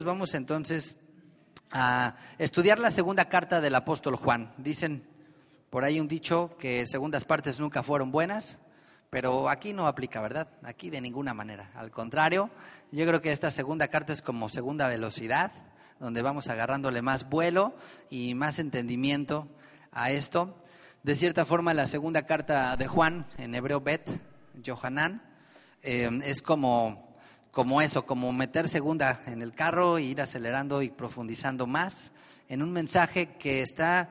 Vamos entonces a estudiar la segunda carta del apóstol Juan. Dicen por ahí un dicho que segundas partes nunca fueron buenas, pero aquí no aplica, ¿verdad? Aquí de ninguna manera. Al contrario, yo creo que esta segunda carta es como segunda velocidad, donde vamos agarrándole más vuelo y más entendimiento a esto. De cierta forma, la segunda carta de Juan, en hebreo Bet, Yohanan, es como eso, como meter segunda en el carro e ir acelerando y profundizando más en un mensaje que está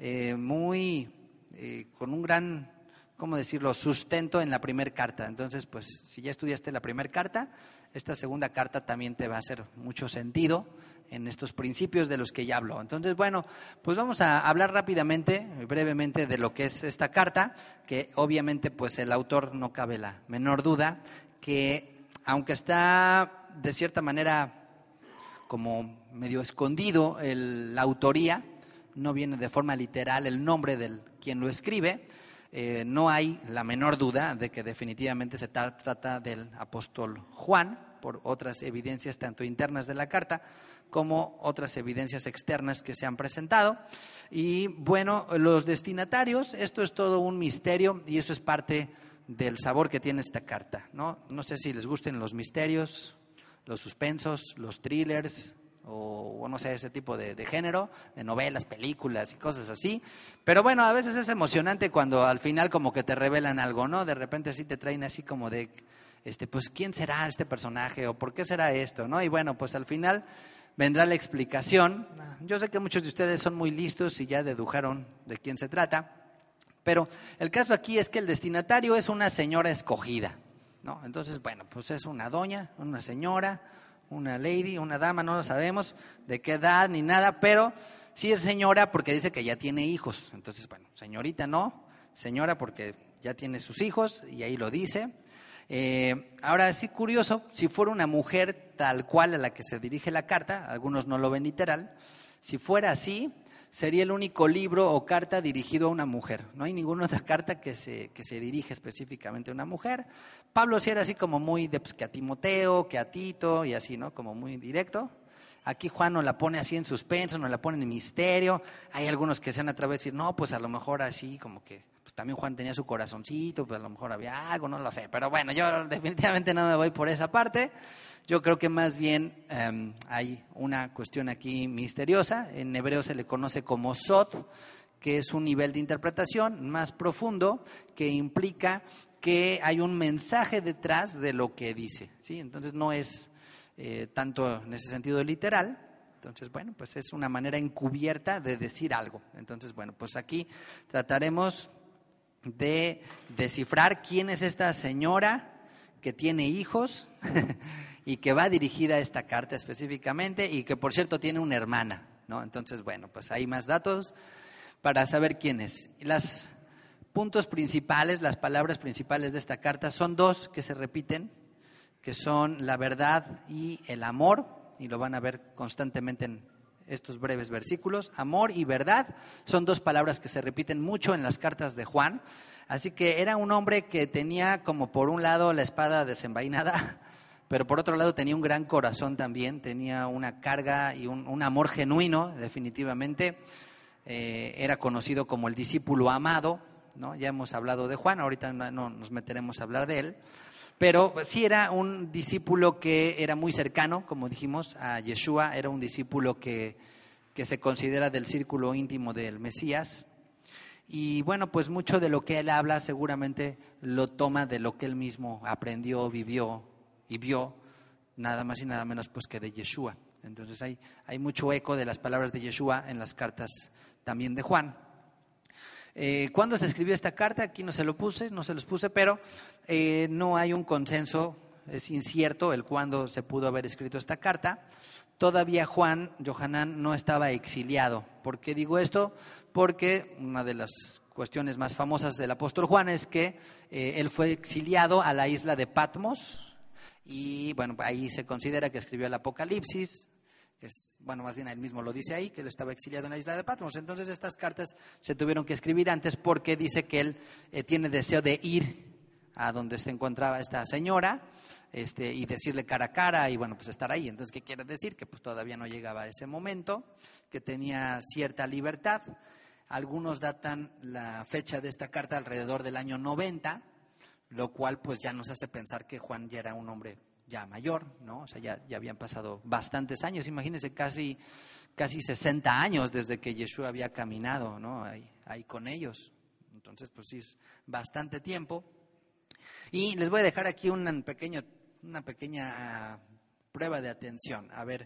con un gran, ¿cómo decirlo?, sustento en la primera carta. Entonces, pues, si ya estudiaste la primera carta, esta segunda carta también te va a hacer mucho sentido en estos principios de los que ya hablo. Entonces, bueno, pues vamos a hablar rápidamente, brevemente, de lo que es esta carta, que obviamente, pues, el autor, no cabe la menor duda, que aunque está de cierta manera como medio escondido la autoría, no viene de forma literal el nombre del quien lo escribe, no hay la menor duda de que definitivamente se trata del apóstol Juan, por otras evidencias tanto internas de la carta como otras evidencias externas que se han presentado. Y bueno, los destinatarios, esto es todo un misterio y eso es parte del sabor que tiene esta carta, ¿no? No sé si les gusten los misterios, los suspensos, los thrillers o no sé, ese tipo de género, de novelas, películas y cosas así. Pero bueno, a veces es emocionante cuando al final como que te revelan algo, ¿no? De repente así te traen así como de, pues, ¿quién será este personaje? ¿O por qué será esto? ¿No? Y bueno, pues al final vendrá la explicación. Yo sé que muchos de ustedes son muy listos y ya dedujeron de quién se trata. Pero el caso aquí es que el destinatario es una señora escogida, ¿no? Entonces, bueno, pues es una doña, una señora, una lady, una dama, no lo sabemos de qué edad ni nada, pero sí es señora porque dice que ya tiene hijos. Entonces, bueno, señorita no, señora porque ya tiene sus hijos y ahí lo dice. Ahora, sí, curioso, si fuera una mujer tal cual a la que se dirige la carta, algunos no lo ven literal, si fuera así, sería el único libro o carta dirigido a una mujer. No hay ninguna otra carta que se dirige específicamente a una mujer. Pablo sí era así como muy de, pues, que a Timoteo, que a Tito y así, ¿no? Como muy directo. Aquí Juan nos la pone así en suspenso, nos la pone en misterio. Hay algunos que se han atrevido a decir, no, pues a lo mejor así como que, pues también Juan tenía su corazoncito, pues a lo mejor había algo, no lo sé. Pero bueno, yo definitivamente no me voy por esa parte. Yo creo que más bien hay una cuestión aquí misteriosa. En hebreo se le conoce como sod, que es un nivel de interpretación más profundo que implica que hay un mensaje detrás de lo que dice, ¿sí? Entonces no es tanto en ese sentido literal. Entonces, bueno, pues es una manera encubierta de decir algo. Entonces, bueno, pues aquí trataremos de descifrar quién es esta señora que tiene hijos y que va dirigida a esta carta específicamente y que, por cierto, tiene una hermana, ¿no? Entonces, bueno, pues hay más datos para saber quién es. Los puntos principales, las palabras principales de esta carta son dos que se repiten, que son la verdad y el amor, y lo van a ver constantemente en estos breves versículos. Amor y verdad son dos palabras que se repiten mucho en las cartas de Juan. Así que era un hombre que tenía como por un lado la espada desenvainada, pero por otro lado tenía un gran corazón también, tenía una carga y un amor genuino, definitivamente. Era conocido como el discípulo amado, ¿no? Ya hemos hablado de Juan, ahorita no nos meteremos a hablar de él. Pero sí era un discípulo que era muy cercano, como dijimos, a Yeshua. Era un discípulo que se considera del círculo íntimo del Mesías. Y bueno, pues mucho de lo que él habla seguramente lo toma de lo que él mismo aprendió, vivió y vio, nada más y nada menos pues que de Yeshua. Entonces hay mucho eco de las palabras de Yeshua en las cartas también de Juan. ¿Cuándo se escribió esta carta? Aquí no se los puse, pero no hay un consenso, es incierto el cuándo se pudo haber escrito esta carta. Todavía Yohanan no estaba exiliado. ¿Por qué digo esto? Porque una de las cuestiones más famosas del apóstol Juan es que él fue exiliado a la isla de Patmos y bueno, ahí se considera que escribió el Apocalipsis. Bueno, más bien él mismo lo dice ahí, que él estaba exiliado en la isla de Patmos. Entonces estas cartas se tuvieron que escribir antes porque dice que él tiene deseo de ir a donde se encontraba esta señora, y decirle cara a cara y bueno, pues estar ahí. Entonces, ¿qué quiere decir? Que pues todavía no llegaba ese momento, que tenía cierta libertad. Algunos datan la fecha de esta carta alrededor del año 90, lo cual pues ya nos hace pensar que Juan ya era un hombre ya mayor, ¿no? O sea, ya habían pasado bastantes años, imagínense casi 60 años desde que Yeshua había caminado, ¿no? Ahí con ellos. Entonces, pues sí, es bastante tiempo. Y les voy a dejar aquí una pequeña prueba de atención. A ver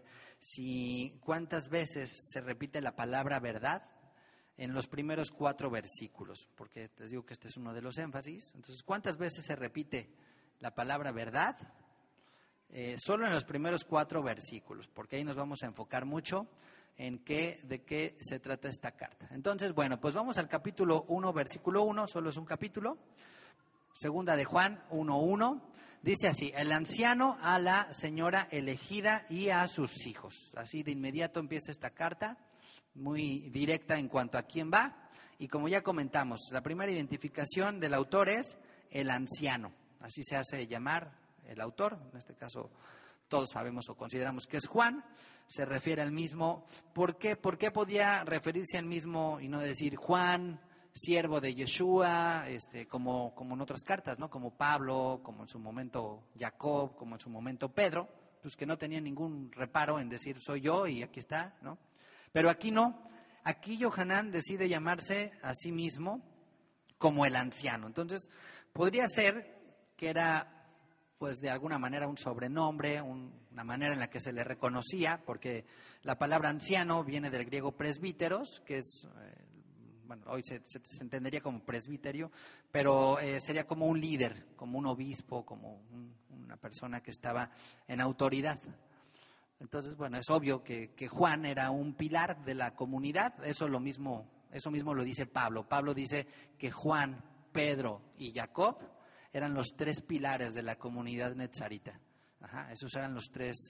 si cuántas veces se repite la palabra verdad en los primeros 4 versículos, porque les digo que este es uno de los énfasis. Entonces, ¿cuántas veces se repite la palabra verdad? Solo en los primeros 4 versículos, porque ahí nos vamos a enfocar mucho en de qué se trata esta carta. Entonces, bueno, pues vamos al capítulo 1, versículo 1, solo es un capítulo. Segunda de Juan 1:1, dice así: el anciano a la señora elegida y a sus hijos. Así de inmediato empieza esta carta, muy directa en cuanto a quién va. Y como ya comentamos, la primera identificación del autor es el anciano. Así se hace llamar el autor, en este caso todos sabemos o consideramos que es Juan. Se refiere al mismo. ¿Por qué? ¿Por qué podía referirse al mismo y no decir Juan, siervo de Yeshua, como en otras cartas, ¿no? Como Pablo, como en su momento Jacob, como en su momento Pedro, pues que no tenía ningún reparo en decir soy yo y aquí está, ¿no? Pero aquí no. Aquí Yohanan decide llamarse a sí mismo como el anciano. Entonces, podría ser que era, pues de alguna manera, un sobrenombre, una manera en la que se le reconocía, porque la palabra anciano viene del griego presbíteros, que es, bueno, hoy se entendería como presbiterio, pero sería como un líder, como un obispo, como una persona que estaba en autoridad. Entonces, bueno, es obvio que Juan era un pilar de la comunidad. Eso mismo lo dice Pablo. Pablo dice que Juan, Pedro y Jacob eran los 3 pilares de la comunidad netzarita. Esos eran los 3,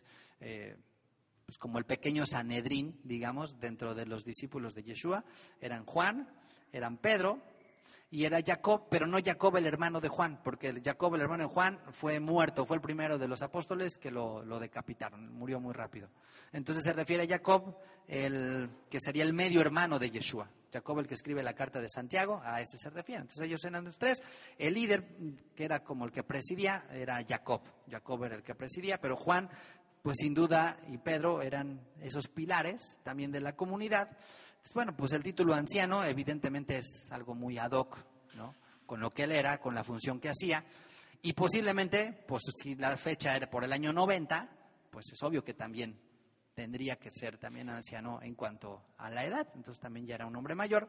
pues como el pequeño Sanedrín, digamos, dentro de los discípulos de Yeshua. Eran Juan, eran Pedro y era Jacob, pero no Jacob el hermano de Juan, porque Jacob el hermano de Juan fue muerto, fue el primero de los apóstoles que lo decapitaron, murió muy rápido. Entonces se refiere a Jacob, que sería el medio hermano de Yeshua. Jacob, el que escribe la carta de Santiago, a ese se refiere. Entonces ellos eran los 3. El líder, que era como el que presidía, era Jacob. Jacob era el que presidía, pero Juan, pues sin duda, y Pedro eran esos pilares también de la comunidad. Bueno, pues el título anciano evidentemente es algo muy ad hoc, ¿no? Con lo que él era, con la función que hacía. Y posiblemente, pues si la fecha era por el año 90, pues es obvio que también tendría que ser también anciano en cuanto a la edad. Entonces también ya era un hombre mayor.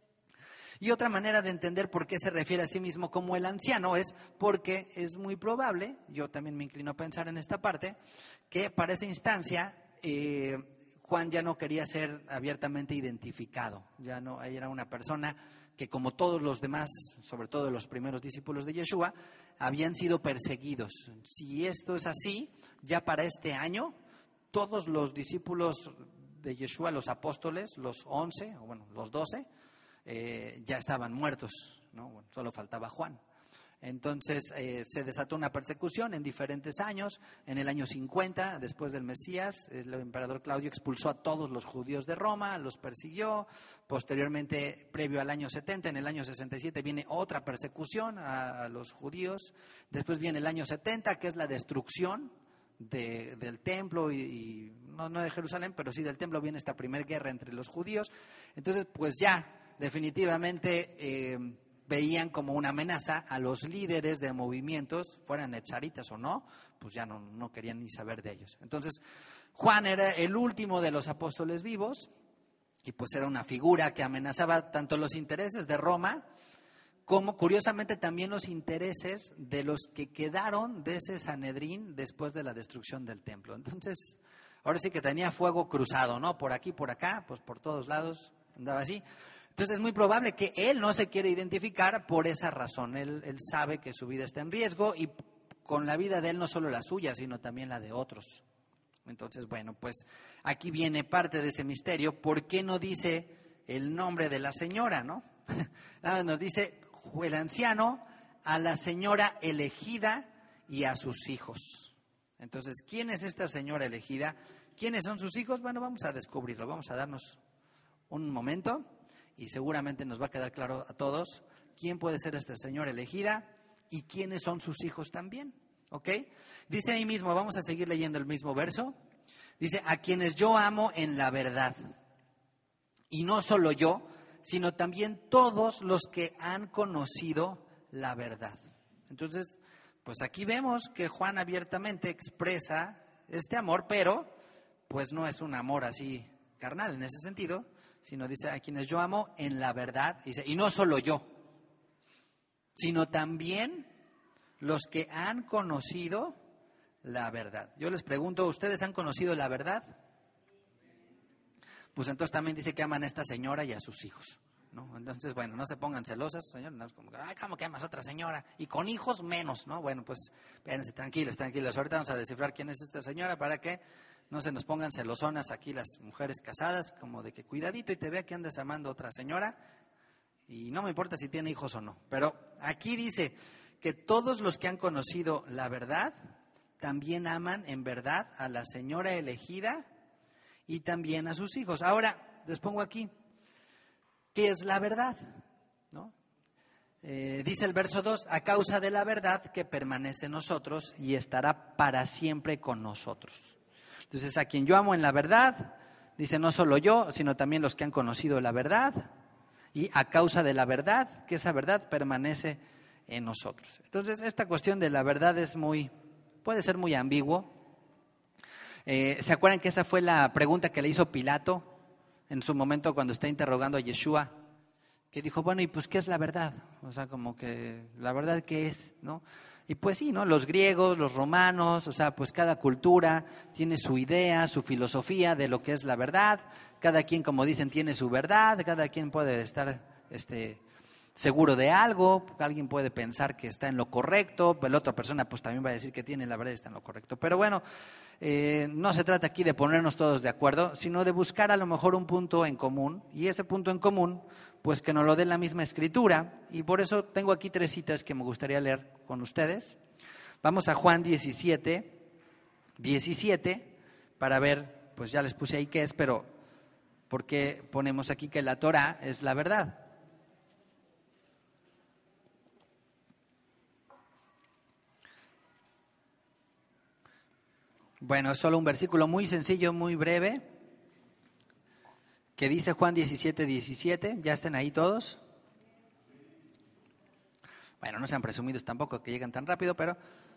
Y otra manera de entender por qué se refiere a sí mismo como el anciano es porque es muy probable, yo también me inclino a pensar en esta parte, que para esa instancia Juan ya no quería ser abiertamente identificado. Ya no, era una persona que, como todos los demás, sobre todo los primeros discípulos de Yeshua, habían sido perseguidos. Si esto es así, ya para este año, todos los discípulos de Yeshua, los apóstoles, los 11, o bueno, los 12, ya estaban muertos, ¿no? Bueno, solo faltaba Juan. Entonces se desató una persecución en diferentes años. En el año 50, después del Mesías, el emperador Claudio expulsó a todos los judíos de Roma, los persiguió. Posteriormente, previo al año 70, en el año 67 viene otra persecución a los judíos. Después viene el año 70, que es la destrucción del templo y no de Jerusalén, pero sí del templo. Viene esta primera guerra entre los judíos. Entonces, pues ya definitivamente veían como una amenaza a los líderes de movimientos, fueran netzaritas o no, pues ya no querían ni saber de ellos. Entonces, Juan era el último de los apóstoles vivos y pues era una figura que amenazaba tanto los intereses de Roma como, curiosamente, también los intereses de los que quedaron de ese Sanedrín después de la destrucción del templo. Entonces, ahora sí que tenía fuego cruzado, ¿no? Por aquí, por acá, pues por todos lados andaba así. Entonces es muy probable que él no se quiera identificar por esa razón. Él sabe que su vida está en riesgo y con la vida de él no solo la suya, sino también la de otros. Entonces, bueno, pues aquí viene parte de ese misterio. ¿Por qué no dice el nombre de la señora, no? Nada, nos dice el anciano a la señora elegida y a sus hijos. Entonces, ¿quién es esta señora elegida? ¿Quiénes son sus hijos? Bueno, vamos a descubrirlo, vamos a darnos un momento y seguramente nos va a quedar claro a todos quién puede ser esta señora elegida y quiénes son sus hijos también, ¿ok? Dice ahí mismo, vamos a seguir leyendo el mismo verso, dice, a quienes yo amo en la verdad, y no solo yo, sino también todos los que han conocido la verdad. Entonces, pues aquí vemos que Juan abiertamente expresa este amor, pero pues no es un amor así carnal en ese sentido, sino dice a quienes yo amo en la verdad, dice, y no solo yo, sino también los que han conocido la verdad. Yo les pregunto, ¿ustedes han conocido la verdad? Pues entonces también dice que aman a esta señora y a sus hijos, ¿no? Entonces, bueno, no se pongan celosas, señor, no es como, ay, ¿cómo que amas a otra señora? Y con hijos menos, ¿no? Bueno, pues, espérense, tranquilos. Ahorita vamos a descifrar quién es esta señora para que no se nos pongan celosonas aquí las mujeres casadas, como de que cuidadito y te vea que andas amando a otra señora y no me importa si tiene hijos o no. Pero aquí dice que todos los que han conocido la verdad también aman en verdad a la señora elegida y también a sus hijos. Ahora, les pongo aquí, ¿qué es la verdad? ¿No? Dice el verso 2, a causa de la verdad que permanece en nosotros y estará para siempre con nosotros. Entonces, a quien yo amo en la verdad, dice no solo yo, sino también los que han conocido la verdad, y a causa de la verdad, que esa verdad permanece en nosotros. Entonces, esta cuestión de la verdad puede ser muy ambiguo. ¿Se acuerdan que esa fue la pregunta que le hizo Pilato en su momento cuando está interrogando a Yeshua? Que dijo, bueno, ¿y pues qué es la verdad? O sea, como que, ¿la verdad qué es? ¿No? Y pues sí, ¿no? Los griegos, los romanos, o sea, pues cada cultura tiene su idea, su filosofía de lo que es la verdad. Cada quien, como dicen, tiene su verdad. Cada quien puede estar seguro de algo. Alguien puede pensar que está en lo correcto, pero la otra persona pues también va a decir que tiene la verdad y está en lo correcto. Pero bueno, no se trata aquí de ponernos todos de acuerdo, sino de buscar a lo mejor un punto en común. Y ese punto en común, pues que nos lo dé la misma escritura. Y por eso tengo aquí 3 citas que me gustaría leer con ustedes. Vamos a Juan 17 para ver, pues ya les puse ahí qué es, pero ¿por qué ponemos aquí que la Torá es la verdad? Bueno, es solo un versículo muy sencillo, muy breve, que dice Juan 17, ¿ya estén ahí todos? Bueno, no sean presumidos tampoco que llegan tan rápido, pero...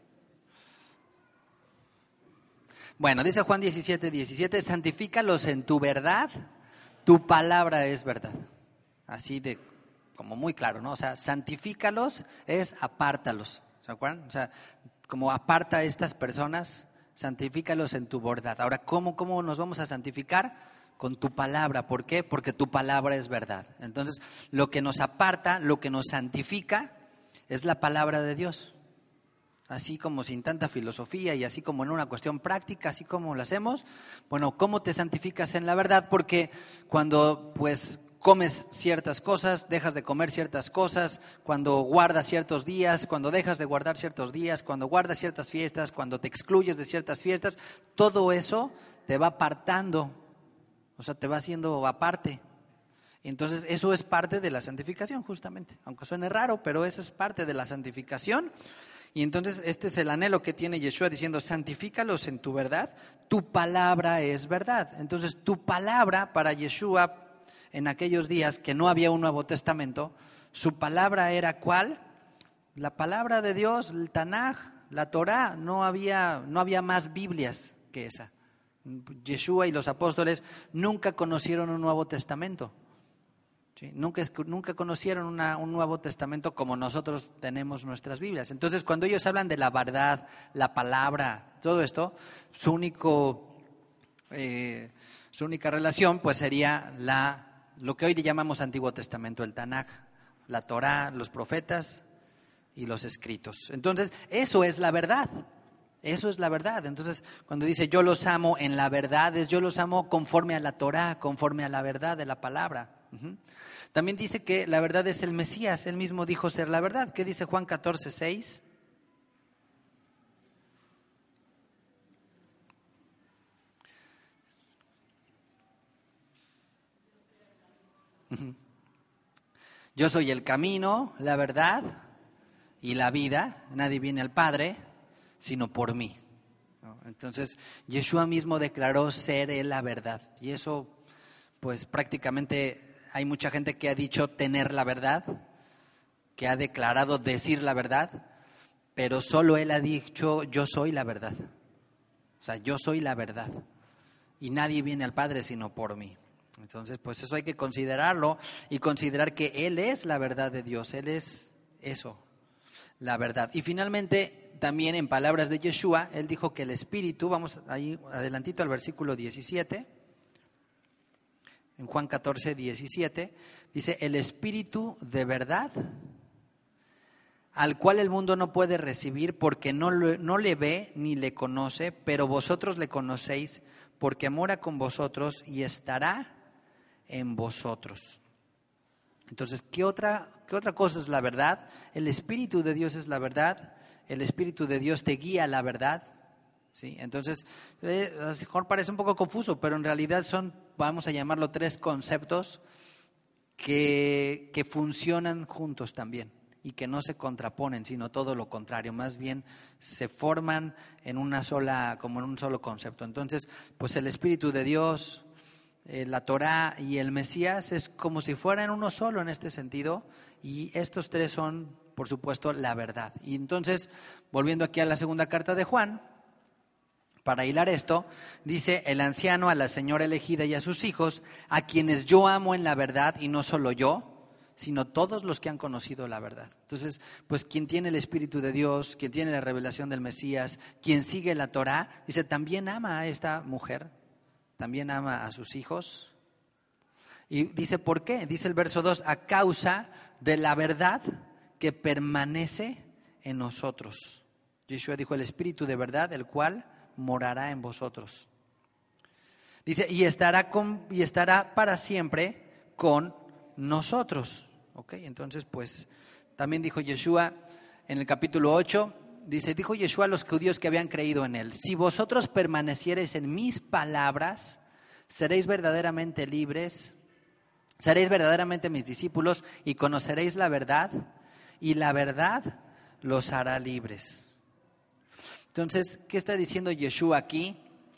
Bueno, dice Juan 17, santifícalos en tu verdad, tu palabra es verdad. Así de, como muy claro, ¿no? O sea, santifícalos es apártalos, ¿se acuerdan? O sea, como aparta a estas personas, santifícalos en tu verdad. Ahora, ¿cómo nos vamos a santificar? Con tu palabra. ¿Por qué? Porque tu palabra es verdad. Entonces, lo que nos aparta, lo que nos santifica, es la palabra de Dios. Así como sin tanta filosofía y así como en una cuestión práctica, así como lo hacemos. Bueno, ¿cómo te santificas en la verdad? Porque cuando pues comes ciertas cosas, dejas de comer ciertas cosas, cuando guardas ciertos días, cuando dejas de guardar ciertos días, cuando guardas ciertas fiestas, cuando te excluyes de ciertas fiestas, todo eso te va apartando, o sea, te va haciendo aparte. Entonces, eso es parte de la santificación, justamente, aunque suene raro, pero eso es parte de la santificación. Y entonces, este es el anhelo que tiene Yeshua diciendo, santifícalos en tu verdad, tu palabra es verdad. Entonces, tu palabra para Yeshua en aquellos días que no había un Nuevo Testamento, su palabra era ¿cuál? La palabra de Dios, el Tanaj, la Torá, no había más Biblias que esa. Yeshua y los apóstoles nunca conocieron un Nuevo Testamento. ¿Sí? Nunca conocieron un Nuevo Testamento como nosotros tenemos nuestras Biblias. Entonces, cuando ellos hablan de la verdad, la palabra, todo esto, su única relación pues sería lo que hoy le llamamos Antiguo Testamento, el Tanaj, la Torá, los profetas y los escritos. Entonces, eso es la verdad. Eso es la verdad. Entonces, cuando dice yo los amo en la verdad, yo los amo conforme a la Torá, conforme a la verdad de la palabra. Ujú. También dice que la verdad es el Mesías, él mismo dijo ser la verdad. ¿Qué dice Juan 14:6? Yo soy el camino, la verdad y la vida. Nadie viene al Padre sino por mí, ¿no? Entonces, Yeshua mismo declaró ser él la verdad. Y eso, pues prácticamente hay mucha gente que ha dicho tener la verdad, que ha declarado decir la verdad, pero solo él ha dicho yo soy la verdad. O sea, yo soy la verdad. Y nadie viene al Padre sino por mí. Entonces, pues eso hay que considerarlo y considerar que Él es la verdad de Dios, Él es eso, la verdad. Y finalmente, también en palabras de Yeshua, Él dijo que el Espíritu, vamos ahí adelantito al versículo 17, en Juan 14:17, dice, el Espíritu de verdad, al cual el mundo no puede recibir porque no le ve ni le conoce, pero vosotros le conocéis porque mora con vosotros y estará en vosotros. Entonces, ¿qué otra cosa es la verdad? El Espíritu de Dios es la verdad, el Espíritu de Dios te guía a la verdad, ¿sí? Entonces, a lo mejor parece un poco confuso, pero en realidad son, vamos a llamarlo, tres conceptos que funcionan juntos también y que no se contraponen, sino todo lo contrario, más bien se forman en una sola, como en un solo concepto. Entonces, pues el Espíritu de Dios, la Torá y el Mesías es como si fueran uno solo en este sentido, y estos tres son, por supuesto, la verdad. Y entonces, volviendo aquí a la segunda carta de Juan, para hilar esto, dice el anciano a la señora elegida y a sus hijos, a quienes yo amo en la verdad, y no solo yo, sino todos los que han conocido la verdad. Entonces, pues quien tiene el Espíritu de Dios, quien tiene la revelación del Mesías, quien sigue la Torá, dice, también ama a esta mujer, también ama a sus hijos. Y dice, ¿por qué? Dice el verso 2, a causa de la verdad que permanece en nosotros. Yeshua dijo, el Espíritu de verdad, el cual morará en vosotros. Dice, y estará para siempre con nosotros. ¿Ok? Entonces, pues, también dijo Yeshua en el capítulo 8, dijo Yeshua a los judíos que habían creído en él, si vosotros permaneciereis en mis palabras, seréis verdaderamente libres, seréis verdaderamente mis discípulos y conoceréis la verdad, y la verdad los hará libres. Entonces, ¿qué está diciendo Yeshua aquí?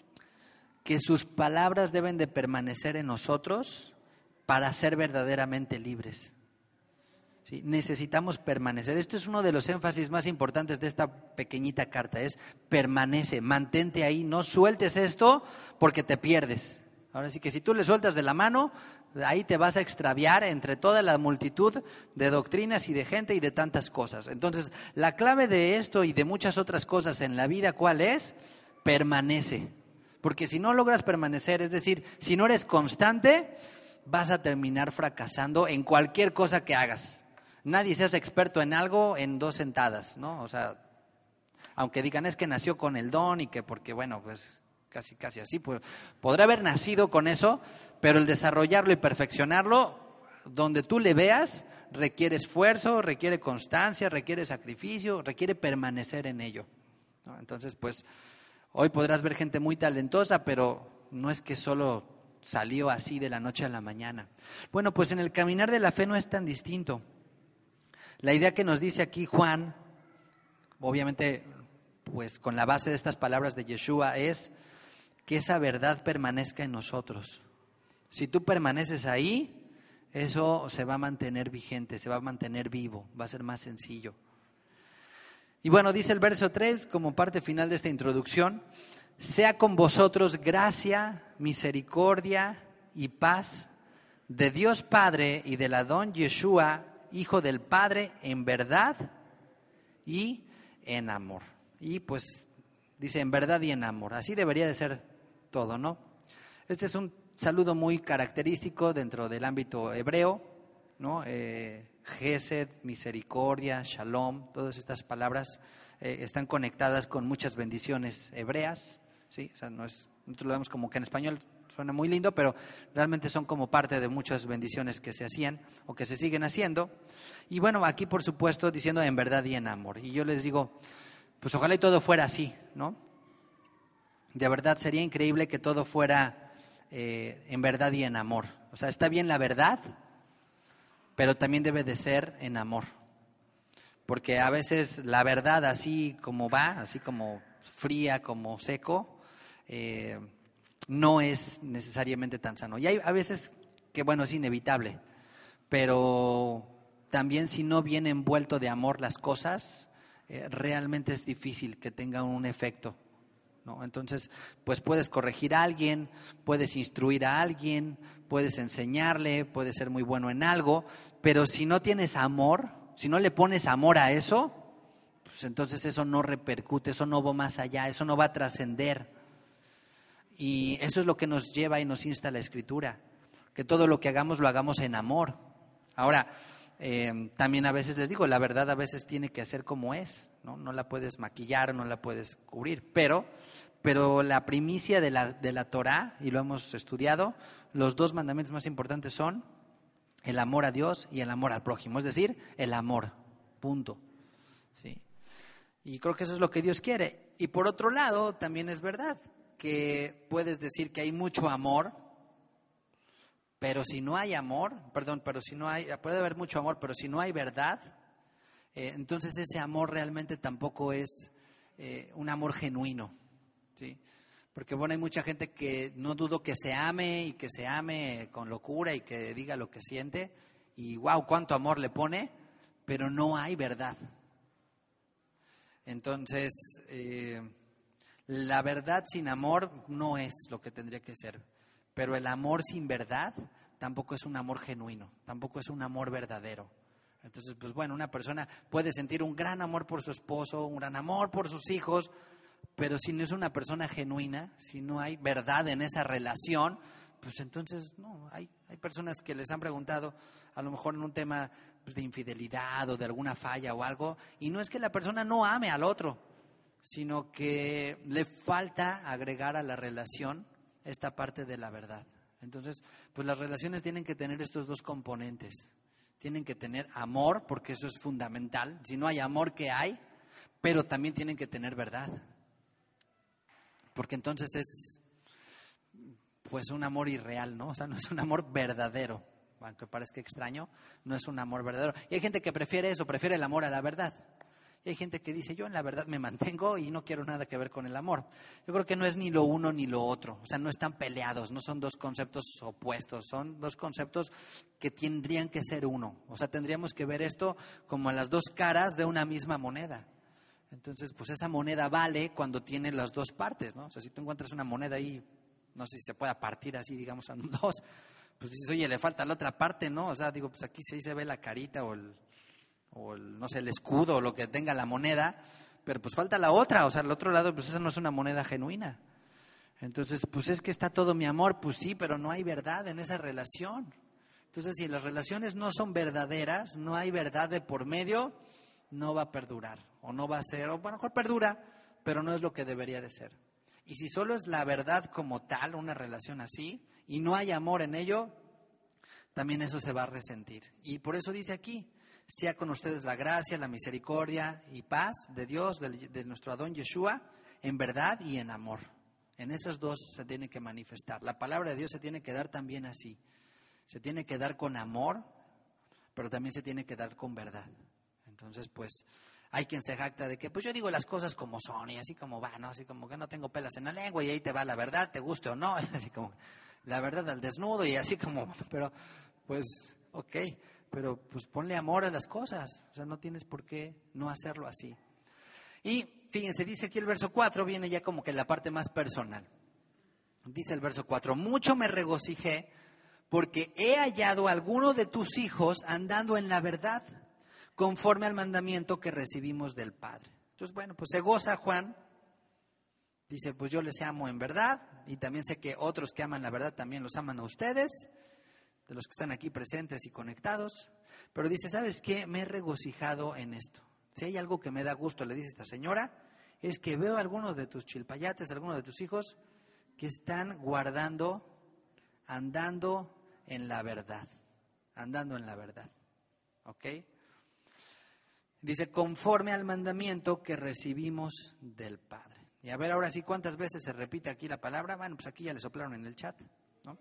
Que sus palabras deben de permanecer en nosotros para ser verdaderamente libres. ¿Sí? Necesitamos permanecer. Esto es uno de los énfasis más importantes de esta pequeñita carta, es permanece, mantente ahí, no sueltes esto porque te pierdes. Ahora sí que si tú le sueltas de la mano, ahí te vas a extraviar entre toda la multitud de doctrinas y de gente y de tantas cosas. Entonces, la clave de esto y de muchas otras cosas en la vida, ¿cuál es? Permanece. Porque si no logras permanecer, es decir, si no eres constante, vas a terminar fracasando en cualquier cosa que hagas. Nadie se hace experto en algo en 2 sentadas, ¿no? O sea, aunque digan es que nació con el don y que porque, bueno, pues casi así, pues podrá haber nacido con eso, pero el desarrollarlo y perfeccionarlo, donde tú le veas, requiere esfuerzo, requiere constancia, requiere sacrificio, requiere permanecer en ello, ¿no? Entonces, pues, hoy podrás ver gente muy talentosa, pero no es que solo salió así de la noche a la mañana. Bueno, pues en el caminar de la fe no es tan distinto. La idea que nos dice aquí Juan, obviamente, pues con la base de estas palabras de Yeshua, es que esa verdad permanezca en nosotros. Si tú permaneces ahí, eso se va a mantener vigente, se va a mantener vivo, va a ser más sencillo. Y bueno, dice el verso 3, como parte final de esta introducción, sea con vosotros gracia, misericordia y paz de Dios Padre y del Adón Yeshua, Hijo del Padre, en verdad y en amor. Y pues dice en verdad y en amor. Así debería de ser todo, ¿no? Este es un saludo muy característico dentro del ámbito hebreo, ¿no? Gesed, misericordia, shalom, todas estas palabras están conectadas con muchas bendiciones hebreas, ¿sí? O sea, nosotros lo vemos como que en español suena muy lindo, pero realmente son como parte de muchas bendiciones que se hacían o que se siguen haciendo. Y bueno, aquí por supuesto diciendo en verdad y en amor. Y yo les digo, pues ojalá y todo fuera así, ¿no? De verdad sería increíble que todo fuera en verdad y en amor. O sea, está bien la verdad, pero también debe de ser en amor. Porque a veces la verdad así como va, así como fría, como seco, no es necesariamente tan sano. Y hay a veces que, bueno, es inevitable, pero también si no viene envuelto de amor las cosas, realmente es difícil que tengan un efecto, ¿no? Entonces, pues puedes corregir a alguien, puedes instruir a alguien, puedes enseñarle, puedes ser muy bueno en algo, pero si no tienes amor, si no le pones amor a eso, pues entonces eso no repercute, eso no va más allá, eso no va a trascender. Y eso es lo que nos lleva y nos insta la Escritura, que todo lo que hagamos lo hagamos en amor. Ahora, también a veces les digo, la verdad a veces tiene que ser como es, ¿no? No la puedes maquillar, no la puedes cubrir, pero la primicia de la Torá, y lo hemos estudiado, los dos mandamientos más importantes son el amor a Dios y el amor al prójimo, es decir, el amor, punto. ¿Sí? Y creo que eso es lo que Dios quiere. Y por otro lado, también es verdad que puedes decir que hay mucho amor, pero si no hay amor, puede haber mucho amor, pero si no hay verdad, entonces ese amor realmente tampoco es un amor genuino, ¿sí? Porque bueno, hay mucha gente que no dudo que se ame y que se ame con locura y que diga lo que siente y wow, cuánto amor le pone, pero no hay verdad. Entonces, la verdad sin amor no es lo que tendría que ser, pero el amor sin verdad tampoco es un amor genuino, tampoco es un amor verdadero. Entonces, pues bueno, una persona puede sentir un gran amor por su esposo, un gran amor por sus hijos, pero si no es una persona genuina, si no hay verdad en esa relación, pues entonces no, hay personas que les han preguntado, a lo mejor en un tema pues, de infidelidad o de alguna falla o algo, y no es que la persona no ame al otro, sino que le falta agregar a la relación esta parte de la verdad. Entonces, pues las relaciones tienen que tener estos dos componentes, tienen que tener amor, porque eso es fundamental, si no hay amor, ¿qué hay? Pero también tienen que tener verdad. Porque entonces es pues un amor irreal, ¿no? O sea, no es un amor verdadero, aunque parezca extraño, no es un amor verdadero. Y hay gente que prefiere eso, prefiere el amor a la verdad. Y hay gente que dice, yo en la verdad me mantengo y no quiero nada que ver con el amor. Yo creo que no es ni lo uno ni lo otro, o sea, no están peleados, no son dos conceptos opuestos, son dos conceptos que tendrían que ser uno. O sea, tendríamos que ver esto como las dos caras de una misma moneda. Entonces, pues esa moneda vale cuando tiene las dos partes, ¿no? O sea, si tú encuentras una moneda ahí, no sé si se pueda partir así, digamos, en dos, pues dices, oye, le falta la otra parte, ¿no? O sea, digo, pues aquí sí se ve la carita o el, no sé, el escudo o lo que tenga la moneda, pero pues falta la otra, o sea, el otro lado, pues esa no es una moneda genuina. Entonces, pues es que está todo mi amor, pues sí, pero no hay verdad en esa relación. Entonces, si las relaciones no son verdaderas, no hay verdad de por medio, no va a perdurar, o no va a ser, o bueno, a lo mejor perdura, pero no es lo que debería de ser. Y si solo es la verdad como tal, una relación así, y no hay amor en ello, también eso se va a resentir. Y por eso dice aquí, sea con ustedes la gracia, la misericordia y paz de Dios, de nuestro Adón Yeshua, en verdad y en amor. En esos dos se tiene que manifestar. La palabra de Dios se tiene que dar también así. Se tiene que dar con amor, pero también se tiene que dar con verdad. Entonces, pues, hay quien se jacta de que, pues yo digo las cosas como son y así como va, ¿no? Así como que no tengo pelas en la lengua y ahí te va la verdad, te guste o no, así como la verdad al desnudo y así como, pero, pues, ok, pero pues ponle amor a las cosas, o sea, no tienes por qué no hacerlo así. Y fíjense, dice aquí el verso 4, viene ya como que la parte más personal. Dice el verso 4, mucho me regocijé porque he hallado a alguno de tus hijos andando en la verdad, conforme al mandamiento que recibimos del Padre. Entonces, bueno, pues se goza Juan, dice, pues yo les amo en verdad, y también sé que otros que aman la verdad también los aman a ustedes, de los que están aquí presentes y conectados, pero dice, ¿sabes qué? Me he regocijado en esto. Si hay algo que me da gusto, le dice esta señora, es que veo a algunos de tus chilpayates, a algunos de tus hijos, que están guardando andando en la verdad. Andando en la verdad. ¿Ok? Dice, conforme al mandamiento que recibimos del Padre. Y a ver, ahora sí, ¿cuántas veces se repite aquí la palabra? Bueno, pues aquí ya le soplaron en el chat, ¿no?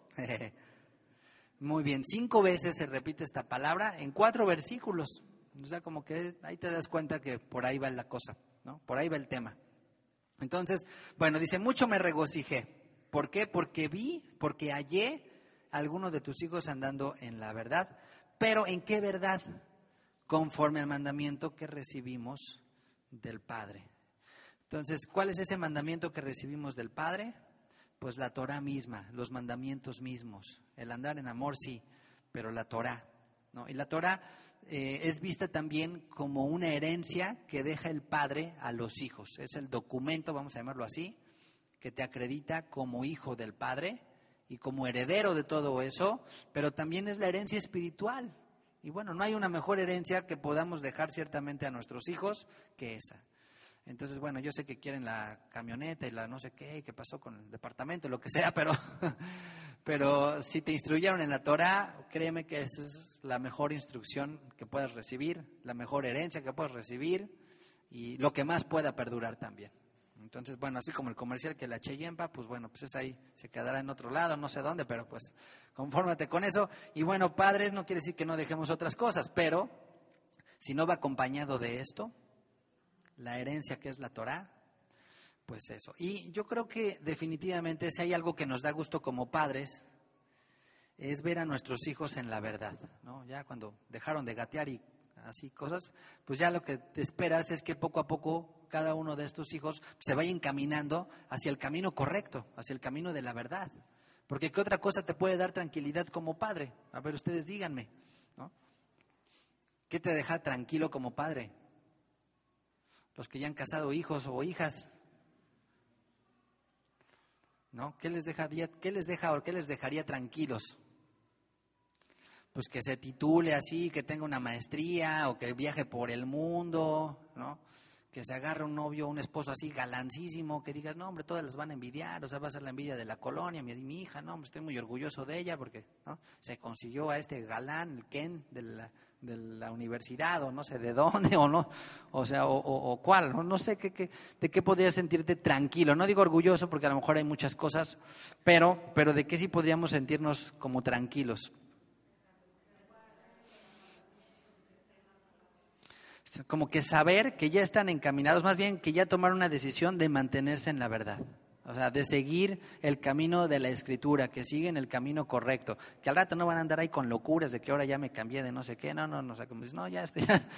Muy bien, 5 veces se repite esta palabra en 4 versículos. O sea, como que ahí te das cuenta que por ahí va la cosa, ¿no? Por ahí va el tema. Entonces, bueno, dice, mucho me regocijé. ¿Por qué? Porque hallé a alguno de tus hijos andando en la verdad. ¿Pero en qué verdad? Conforme al mandamiento que recibimos del Padre. Entonces, ¿cuál es ese mandamiento que recibimos del Padre? Pues la Torah misma, los mandamientos mismos. El andar en amor, sí, pero la Torah, ¿no? Y la Torah es vista también como una herencia que deja el Padre a los hijos. Es el documento, vamos a llamarlo así, que te acredita como hijo del Padre y como heredero de todo eso, pero también es la herencia espiritual. Y bueno, no hay una mejor herencia que podamos dejar ciertamente a nuestros hijos que esa. Entonces, bueno, yo sé que quieren la camioneta y la no sé qué pasó con el departamento, lo que sea, pero si te instruyeron en la Torah, créeme que esa es la mejor instrucción que puedas recibir, la mejor herencia que puedas recibir y lo que más pueda perdurar también. Entonces, bueno, así como el comercial que la Cheyempa, pues bueno, pues es ahí, se quedará en otro lado, no sé dónde, pero pues confórmate con eso. Y bueno, padres, no quiere decir que no dejemos otras cosas, pero si no va acompañado de esto, la herencia que es la Torah, pues eso. Y yo creo que definitivamente si hay algo que nos da gusto como padres, es ver a nuestros hijos en la verdad, ¿no? Ya cuando dejaron de gatear y así cosas, pues ya lo que te esperas es que poco a poco cada uno de estos hijos se vaya encaminando hacia el camino correcto, hacia el camino de la verdad. Porque ¿qué otra cosa te puede dar tranquilidad como padre? A ver, ustedes díganme, ¿no? ¿Qué te deja tranquilo como padre? Los que ya han casado hijos o hijas, ¿no? ¿Qué les dejaría tranquilos? Pues que se titule así, que tenga una maestría o que viaje por el mundo, ¿no? Que se agarre un novio, un esposo así galancísimo, que digas, no, hombre, todas las van a envidiar, o sea, va a ser la envidia de la colonia, mi hija, no, hombre, estoy muy orgulloso de ella porque, ¿no? Se consiguió a este galán, el Ken, de la universidad, o no sé de dónde, o no, o sea, o cuál, no sé de qué podrías sentirte tranquilo. No digo orgulloso porque a lo mejor hay muchas cosas, pero de qué sí podríamos sentirnos como tranquilos. Como que saber que ya están encaminados, más bien que ya tomaron una decisión de mantenerse en la verdad. O sea, de seguir el camino de la Escritura, que siguen el camino correcto. Que al rato no van a andar ahí con locuras de que ahora ya me cambié de no sé qué. No, o sea, como dices, no, ya.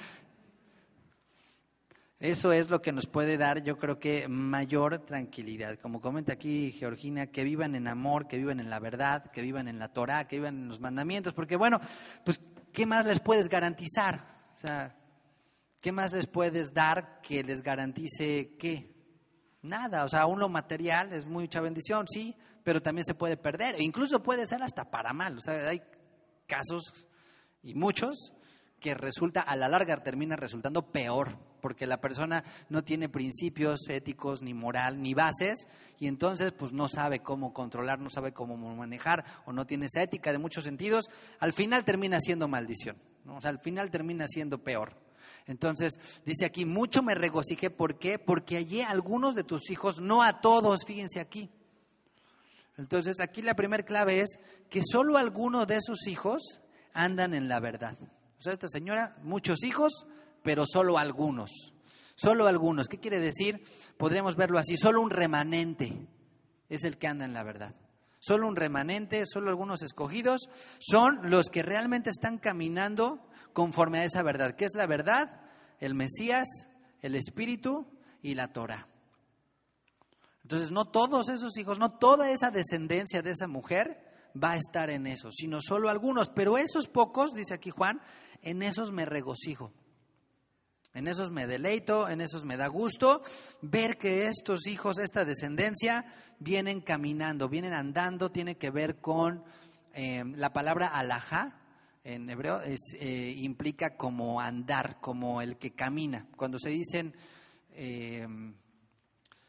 Eso es lo que nos puede dar, yo creo que mayor tranquilidad. Como comenta aquí Georgina, que vivan en amor, que vivan en la verdad, que vivan en la Torah, que vivan en los mandamientos. Porque bueno, pues, ¿qué más les puedes garantizar? O sea, ¿qué más les puedes dar que les garantice qué? Nada, o sea, aún lo material es mucha bendición, sí, pero también se puede perder, e incluso puede ser hasta para mal. O sea, hay casos y muchos que resulta, a la larga termina resultando peor, porque la persona no tiene principios éticos, ni moral, ni bases, y entonces pues no sabe cómo controlar, no sabe cómo manejar, o no tiene esa ética de muchos sentidos, al final termina siendo maldición, ¿no? O sea, al final termina siendo peor. Entonces, dice aquí, mucho me regocijé. ¿Por qué? Porque hallé a algunos de tus hijos, no a todos, fíjense aquí. Entonces, aquí la primera clave es que solo algunos de sus hijos andan en la verdad. O sea, esta señora, muchos hijos, pero solo algunos. Solo algunos. ¿Qué quiere decir? Podríamos verlo así, solo un remanente es el que anda en la verdad. Solo un remanente, solo algunos escogidos son los que realmente están caminando conforme a esa verdad. ¿Qué es la verdad? El Mesías, el Espíritu y la Torah. Entonces, no todos esos hijos, no toda esa descendencia de esa mujer va a estar en eso, sino solo algunos. Pero esos pocos, dice aquí Juan, en esos me regocijo. En esos me deleito, en esos me da gusto ver que estos hijos, esta descendencia, vienen caminando, vienen andando. Tiene que ver con la palabra alajá. En hebreo implica como andar, como el que camina. Cuando se dicen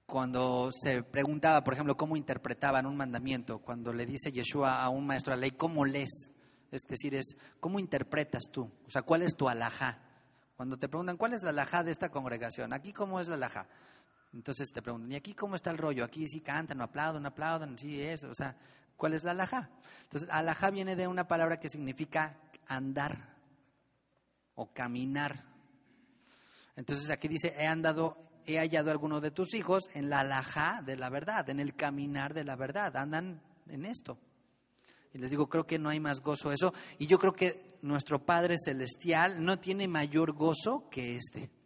cuando se preguntaba, por ejemplo, cómo interpretaban un mandamiento, cuando le dice Yeshua a un maestro de la ley, ¿cómo lees? Es decir, ¿cómo interpretas tú? O sea, ¿cuál es tu alajá? Cuando te preguntan, ¿cuál es la alajá de esta congregación? ¿Aquí cómo es la alajá? Entonces te preguntan, ¿y aquí cómo está el rollo? Aquí sí cantan, no aplauden, sí eso, o sea, ¿cuál es la alajá? Entonces, alajá viene de una palabra que significa andar o caminar. Entonces aquí dice, he hallado a alguno de tus hijos en la alajá de la verdad, en el caminar de la verdad, andan en esto. Y les digo, creo que no hay más gozo eso, y yo creo que nuestro Padre Celestial no tiene mayor gozo que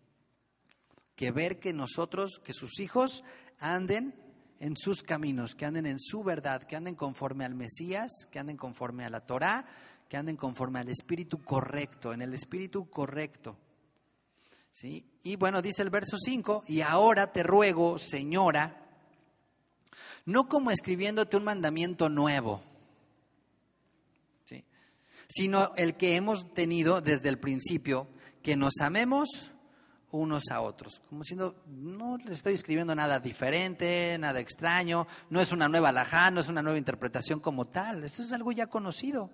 que ver que nosotros, que sus hijos anden en sus caminos, que anden en su verdad, que anden conforme al Mesías, que anden conforme a la Torá, que anden conforme al espíritu correcto, en el espíritu correcto. ¿Sí? Y bueno, dice el verso 5, y ahora te ruego, Señora, no como escribiéndote un mandamiento nuevo, ¿sí?, sino el que hemos tenido desde el principio, que nos amemos unos a otros. Como diciendo, no le estoy escribiendo nada diferente, nada extraño, no es una nueva alajá, no es una nueva interpretación como tal, esto es algo ya conocido.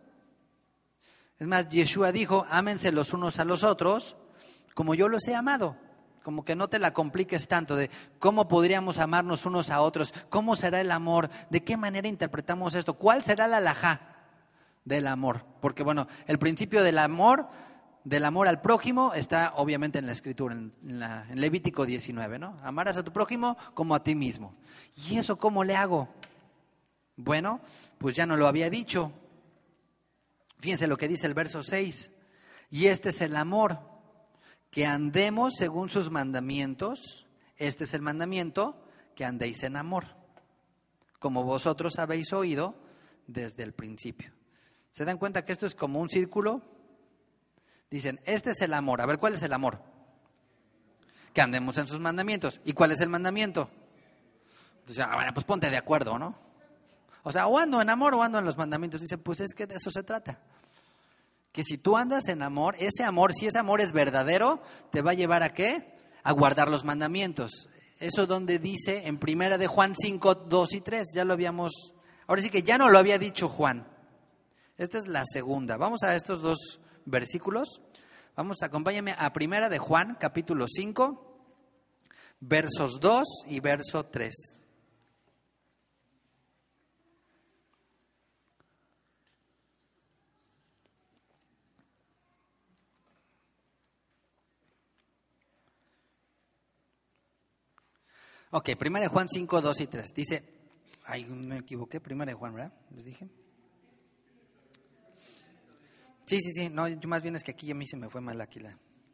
Es más, Yeshua dijo, ámense los unos a los otros como yo los he amado. Como que no te la compliques tanto de cómo podríamos amarnos unos a otros, cómo será el amor, de qué manera interpretamos esto, cuál será la alajá del amor. Porque bueno, el principio del amor al prójimo está obviamente en la Escritura, en Levítico 19, ¿no? Amarás a tu prójimo como a ti mismo. ¿Y eso cómo le hago? Bueno, pues ya no lo había dicho. Fíjense lo que dice el verso 6. Y este es el amor, que andemos según sus mandamientos. Este es el mandamiento, que andéis en amor, como vosotros habéis oído desde el principio. ¿Se dan cuenta que esto es como un círculo? Dicen, este es el amor. A ver, ¿cuál es el amor? Que andemos en sus mandamientos. ¿Y cuál es el mandamiento? Entonces, bueno, pues ponte de acuerdo, ¿no? O sea, o ando en amor o ando en los mandamientos. Dice, pues es que de eso se trata. Que si tú andas en amor, si ese amor es verdadero, te va a llevar ¿a qué? A guardar los mandamientos. Eso donde dice en 1 de Juan 5, 2 y 3. Ya lo habíamos, ahora sí que ya no lo había dicho Juan. Esta es la segunda. Vamos a estos dos versículos. Acompáñame a 1 de Juan, capítulo 5, versos 2 y verso 3. Ok, 1 de Juan 5, 2 y 3. Dice, me equivoqué, 1 de Juan, ¿verdad? ¿Les dije? Sí, no, yo más bien es que aquí a mí se me fue mal aquí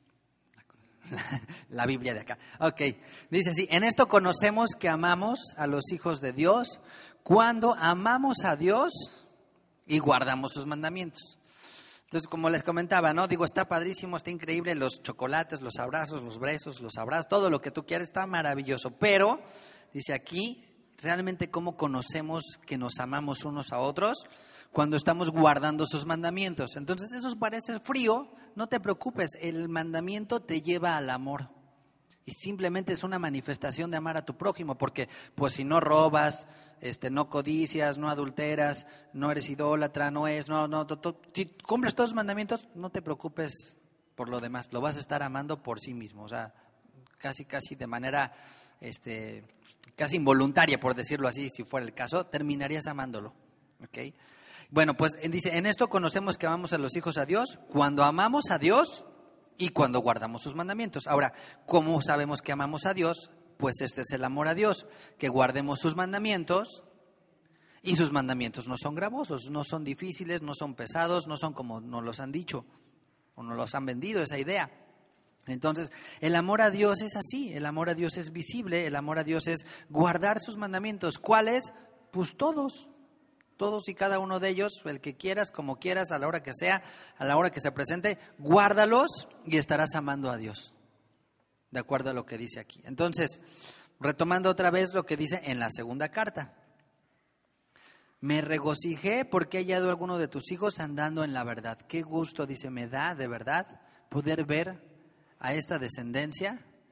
la Biblia de acá. Ok, dice así, en esto conocemos que amamos a los hijos de Dios cuando amamos a Dios y guardamos sus mandamientos. Entonces, como les comentaba, ¿no? Digo, está padrísimo, está increíble, los chocolates, los abrazos, los besos, los abrazos, todo lo que tú quieras está maravilloso. Pero, dice aquí, realmente cómo conocemos que nos amamos unos a otros cuando estamos guardando sus mandamientos. Entonces, eso parece frío, no te preocupes, el mandamiento te lleva al amor. Y simplemente es una manifestación de amar a tu prójimo, porque pues si no robas, no codicias, no adulteras, no eres idólatra, si cumples todos los mandamientos, no te preocupes por lo demás, lo vas a estar amando por sí mismo, o sea, casi de manera casi involuntaria, por decirlo así, si fuera el caso, terminarías amándolo, ¿ok? Bueno, pues dice, en esto conocemos que amamos a los hijos a Dios, cuando amamos a Dios y cuando guardamos sus mandamientos. Ahora, ¿cómo sabemos que amamos a Dios? Pues este es el amor a Dios, que guardemos sus mandamientos, y sus mandamientos no son gravosos, no son difíciles, no son pesados, no son como nos los han dicho o nos los han vendido esa idea. Entonces, el amor a Dios es así, el amor a Dios es visible, el amor a Dios es guardar sus mandamientos. ¿Cuáles? Pues todos y cada uno de ellos, el que quieras, como quieras, a la hora que sea, a la hora que se presente, guárdalos y estarás amando a Dios, de acuerdo a lo que dice aquí. Entonces, retomando otra vez lo que dice en la segunda carta. Me regocijé porque he hallado a alguno de tus hijos andando en la verdad. Qué gusto, dice, me da de verdad poder ver a esta descendencia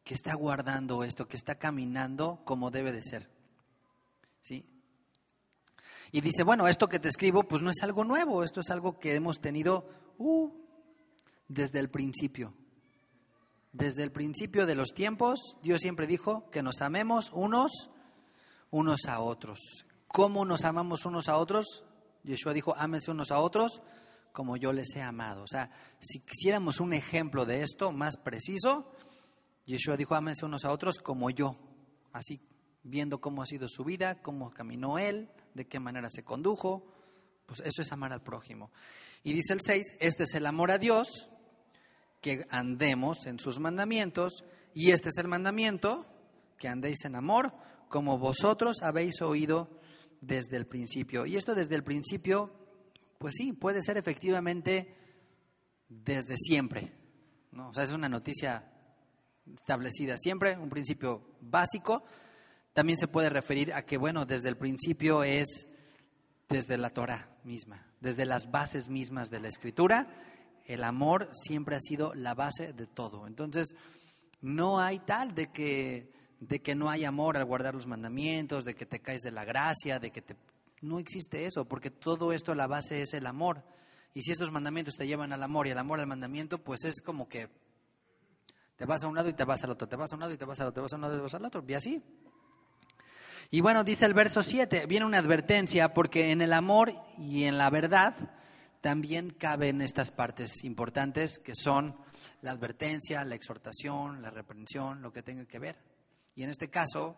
que está guardando esto, que está caminando como debe de ser. ¿Sí? Y dice, bueno, esto que te escribo pues no es algo nuevo, esto es algo que hemos tenido desde el principio. Desde el principio de los tiempos, Dios siempre dijo que nos amemos unos a otros. ¿Cómo nos amamos unos a otros? Yeshua dijo, ámense unos a otros como yo les he amado. O sea, si quisiéramos un ejemplo de esto más preciso, Yeshua dijo, ámense unos a otros como yo. Así, viendo cómo ha sido su vida, cómo caminó Él, de qué manera se condujo, pues eso es amar al prójimo. Y dice el 6, este es el amor a Dios, que andemos en sus mandamientos, y este es el mandamiento, que andéis en amor, como vosotros habéis oído desde el principio. Y esto desde el principio, pues sí, puede ser efectivamente desde siempre, ¿no? O sea, es una noticia establecida siempre, un principio básico. También se puede referir a que, bueno, desde el principio es desde la Torah misma, desde las bases mismas de la Escritura. El amor siempre ha sido la base de todo. Entonces, no hay tal de que no hay amor al guardar los mandamientos, de que te caes de la gracia, no existe eso, porque todo esto, la base es el amor. Y si estos mandamientos te llevan al amor y el amor al mandamiento, pues es como que te vas a un lado y te vas al otro, te vas a un lado y te vas al otro, te vas a un lado y te vas al otro, y así. Y bueno, dice el verso 7, viene una advertencia, porque en el amor y en la verdad también caben estas partes importantes que son la advertencia, la exhortación, la reprensión, lo que tenga que ver. Y en este caso,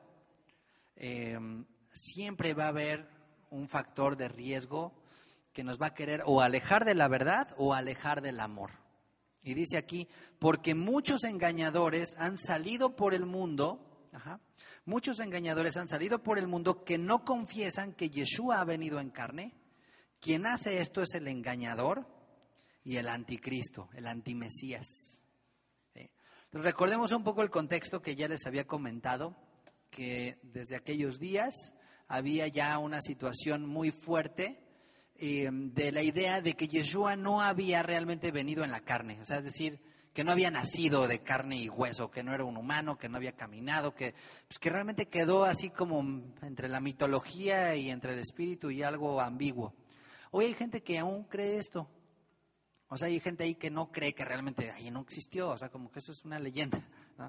siempre va a haber un factor de riesgo que nos va a querer o alejar de la verdad o alejar del amor. Y dice aquí, porque muchos engañadores han salido por el mundo, muchos engañadores han salido por el mundo que no confiesan que Yeshua ha venido en carne. Quien hace esto es el engañador y el anticristo, el antimesías. ¿Sí? Recordemos un poco el contexto que ya les había comentado, que desde aquellos días había ya una situación muy fuerte de la idea de que Yeshua no había realmente venido en la carne, o sea, es decir, que no había nacido de carne y hueso, que no era un humano, que no había caminado, que realmente quedó así como entre la mitología y entre el espíritu y algo ambiguo. Hoy hay gente que aún cree esto, o sea, hay gente ahí que no cree que realmente ahí no existió, o sea, como que eso es una leyenda, ¿no?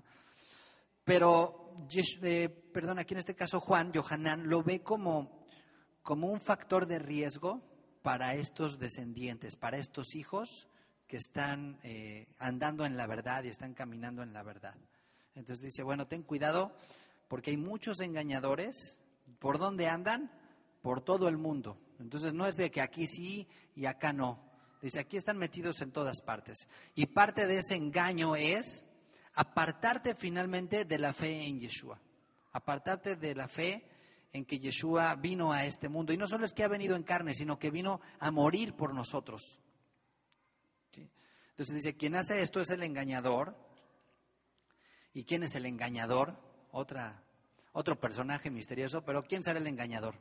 Pero, aquí en este caso Yohanan, lo ve como un factor de riesgo para estos descendientes, para estos hijos que están andando en la verdad y están caminando en la verdad. Entonces dice, bueno, ten cuidado porque hay muchos engañadores. ¿Por dónde andan? Por todo el mundo. Entonces no es de que aquí sí y acá no. Dice, aquí están metidos en todas partes. Y parte de ese engaño es apartarte finalmente de la fe en Yeshua. Apartarte de la fe en que Yeshua vino a este mundo. Y no solo es que ha venido en carne, sino que vino a morir por nosotros. ¿Sí? Entonces dice, quien hace esto es el engañador. ¿Y quién es el engañador? Otro personaje misterioso, pero ¿quién será el engañador?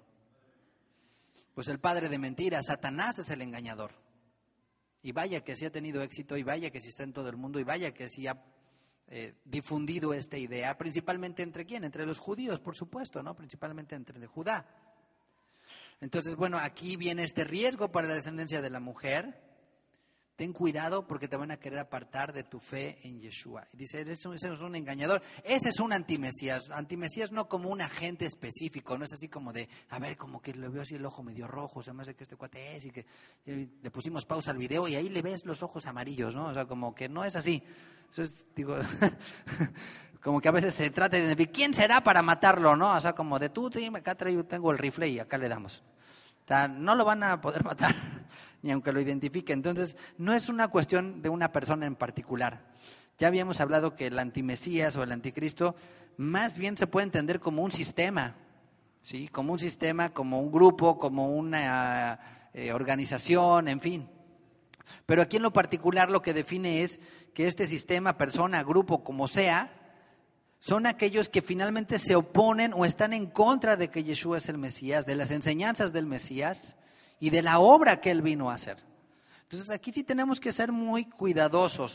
Pues el padre de mentiras, Satanás es el engañador. Y vaya que sí ha tenido éxito, y vaya que sí está en todo el mundo, y vaya que sí ha difundido esta idea, principalmente entre quién, entre los judíos, por supuesto, ¿no? Principalmente entre de Judá. Entonces, bueno, aquí viene este riesgo para la descendencia de la mujer. Ten cuidado porque te van a querer apartar de tu fe en Yeshua. Y dice, ese es un engañador, ese es un antimesías. Antimesías no como un agente específico, no es así como de, a ver, como que le veo así el ojo medio rojo, se me hace que este cuate es, y que le pusimos pausa al video y ahí le ves los ojos amarillos, ¿no? O sea, como que no es así. Entonces, digo, como que a veces se trata de decir, ¿quién será para matarlo, no? O sea, como de tú, acá tengo el rifle y acá le damos. O sea, no lo van a poder matar, ni aunque lo identifique. Entonces, no es una cuestión de una persona en particular. Ya habíamos hablado que el antimesías o el anticristo más bien se puede entender como un sistema, ¿sí? Como un sistema, como un grupo, como una organización, en fin. Pero aquí en lo particular lo que define es que este sistema, persona, grupo, como sea, son aquellos que finalmente se oponen o están en contra de que Yeshua es el Mesías, de las enseñanzas del Mesías y de la obra que Él vino a hacer. Entonces aquí sí tenemos que ser muy cuidadosos,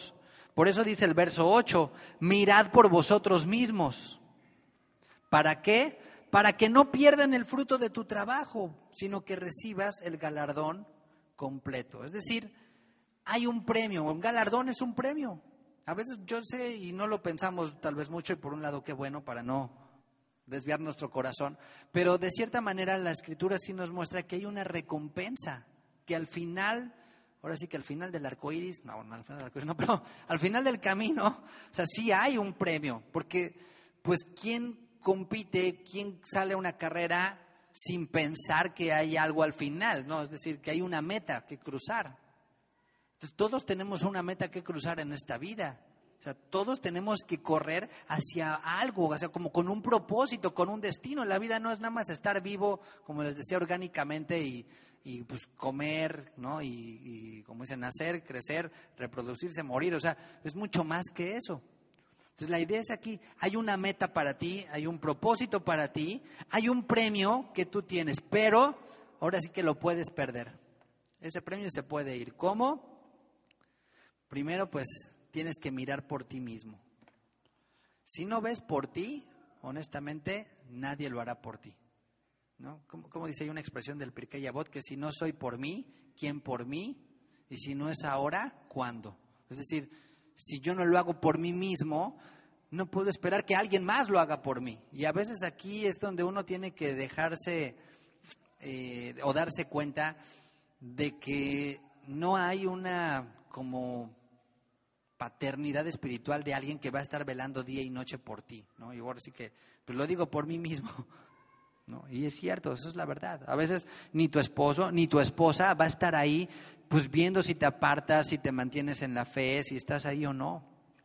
Por eso dice el verso 8, mirad por vosotros mismos. ¿Para qué? Para que no pierdan el fruto de tu trabajo, sino que recibas el galardón completo. Es decir, hay un premio, un galardón es un premio. A veces yo sé y no lo pensamos tal vez mucho, y por un lado qué bueno para no desviar nuestro corazón, pero de cierta manera la Escritura sí nos muestra que hay una recompensa, que al final, ahora sí que al final del arco iris, no al final del arco iris, no, pero al final del camino, o sea, sí hay un premio, porque pues ¿quién compite, quién sale a una carrera sin pensar que hay algo al final? No, es decir, que hay una meta que cruzar. Entonces, todos tenemos una meta que cruzar en esta vida. O sea, todos tenemos que correr hacia algo, o sea, como con un propósito, con un destino. La vida no es nada más estar vivo, como les decía, orgánicamente y pues comer, ¿no? Y como dicen, nacer, crecer, reproducirse, morir. O sea, es mucho más que eso. Entonces, la idea es aquí, hay una meta para ti, hay un propósito para ti, hay un premio que tú tienes, pero ahora sí que lo puedes perder. Ese premio se puede ir. ¿Cómo? Primero, pues, tienes que mirar por ti mismo. Si no ves por ti, honestamente, nadie lo hará por ti, ¿no? Como dice, hay una expresión del Pirkei Avot, que si no soy por mí, ¿quién por mí? Y si no es ahora, ¿cuándo? Es decir, si yo no lo hago por mí mismo, no puedo esperar que alguien más lo haga por mí. Y a veces aquí es donde uno tiene que dejarse o darse cuenta de que no hay una como paternidad espiritual de alguien que va a estar velando día y noche por ti, ¿no? Y ahora sí que, pues lo digo por mí mismo, ¿no? Y es cierto, eso es la verdad. A veces ni tu esposo ni tu esposa va a estar ahí, pues viendo si te apartas, si te mantienes en la fe, si estás ahí o no.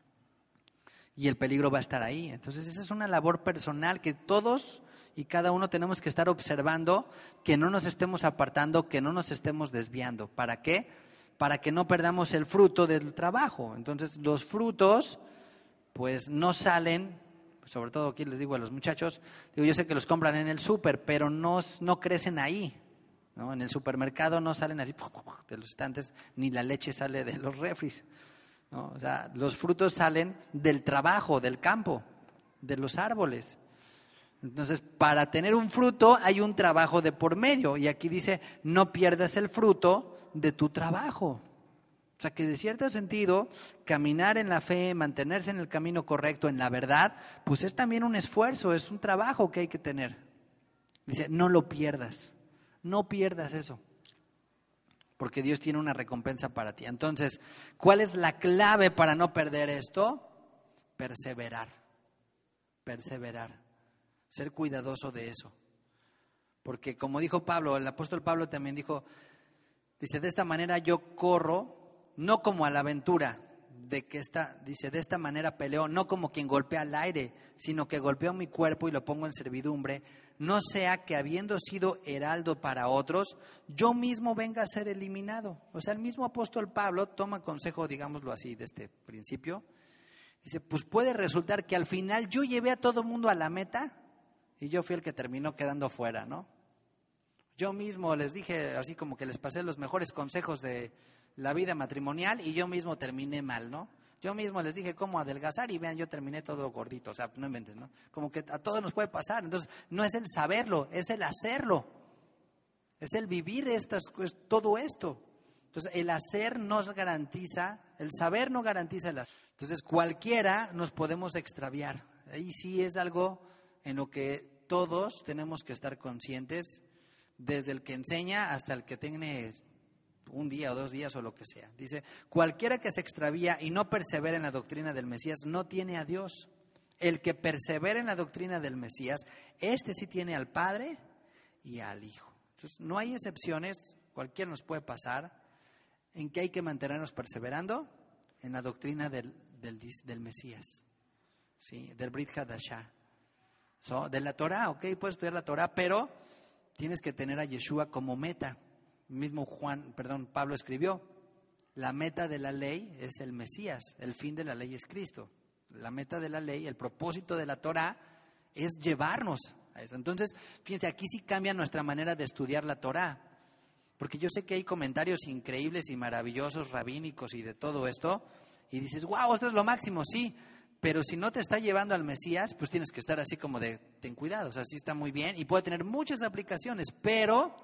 Y el peligro va a estar ahí. Entonces esa es una labor personal que todos y cada uno tenemos que estar observando, que no nos estemos apartando, que no nos estemos desviando. ¿Para qué? Para que no perdamos el fruto del trabajo. Entonces los frutos pues no salen, sobre todo aquí les digo a los muchachos, digo, yo sé que los compran en el súper, pero no crecen ahí, ¿no? En el supermercado no salen así de los estantes, ni la leche sale de los refris, ¿no? O sea, los frutos salen del trabajo, del campo, de los árboles. Entonces, para tener un fruto hay un trabajo de por medio, y aquí dice, no pierdas el fruto de tu trabajo. O sea, que de cierto sentido, caminar en la fe, mantenerse en el camino correcto, en la verdad, pues es también un esfuerzo, es un trabajo que hay que tener. Dice, no lo pierdas, no pierdas eso, porque Dios tiene una recompensa para ti. Entonces, ¿cuál es la clave para no perder esto? Perseverar, ser cuidadoso de eso. Porque como dijo Pablo, el apóstol Pablo también dijo, dice, de esta manera yo corro, no como a la aventura, de esta manera peleo, no como quien golpea al aire, sino que golpeo mi cuerpo y lo pongo en servidumbre, no sea que habiendo sido heraldo para otros, yo mismo venga a ser eliminado. O sea, el mismo apóstol Pablo toma consejo, digámoslo así, de este principio. Dice, pues puede resultar que al final yo llevé a todo el mundo a la meta y yo fui el que terminó quedando fuera, ¿no? Yo mismo les dije, así como que les pasé los mejores consejos de la vida matrimonial y yo mismo terminé mal, ¿no? Yo mismo les dije cómo adelgazar y vean, yo terminé todo gordito, o sea, no inventes, ¿no? Como que a todos nos puede pasar. Entonces, no es el saberlo, es el hacerlo. Es el vivir todo esto. Entonces, el hacer nos garantiza, el saber no garantiza el hacer. Entonces, cualquiera nos podemos extraviar. Ahí sí es algo en lo que todos tenemos que estar conscientes, desde el que enseña hasta el que tiene un día o 2 días o lo que sea. Dice, cualquiera que se extravía y no persevera en la doctrina del Mesías no tiene a Dios. El que persevera en la doctrina del Mesías, este sí tiene al Padre y al Hijo. Entonces, no hay excepciones, cualquiera nos puede pasar. ¿En qué hay que mantenernos perseverando? En la doctrina del Mesías, ¿sí? Del Brit Hadashah. De la Torah, ok, puedes estudiar la Torah, pero tienes que tener a Yeshua como meta. Mismo Pablo escribió, la meta de la ley es el Mesías, el fin de la ley es Cristo. La meta de la ley, el propósito de la Torah es llevarnos a eso. Entonces, fíjense, aquí sí cambia nuestra manera de estudiar la Torah, porque yo sé que hay comentarios increíbles y maravillosos, rabínicos y de todo esto, y dices, wow, esto es lo máximo, sí, pero si no te está llevando al Mesías, pues tienes que estar así como de, ten cuidado, o sea, sí está muy bien y puede tener muchas aplicaciones, pero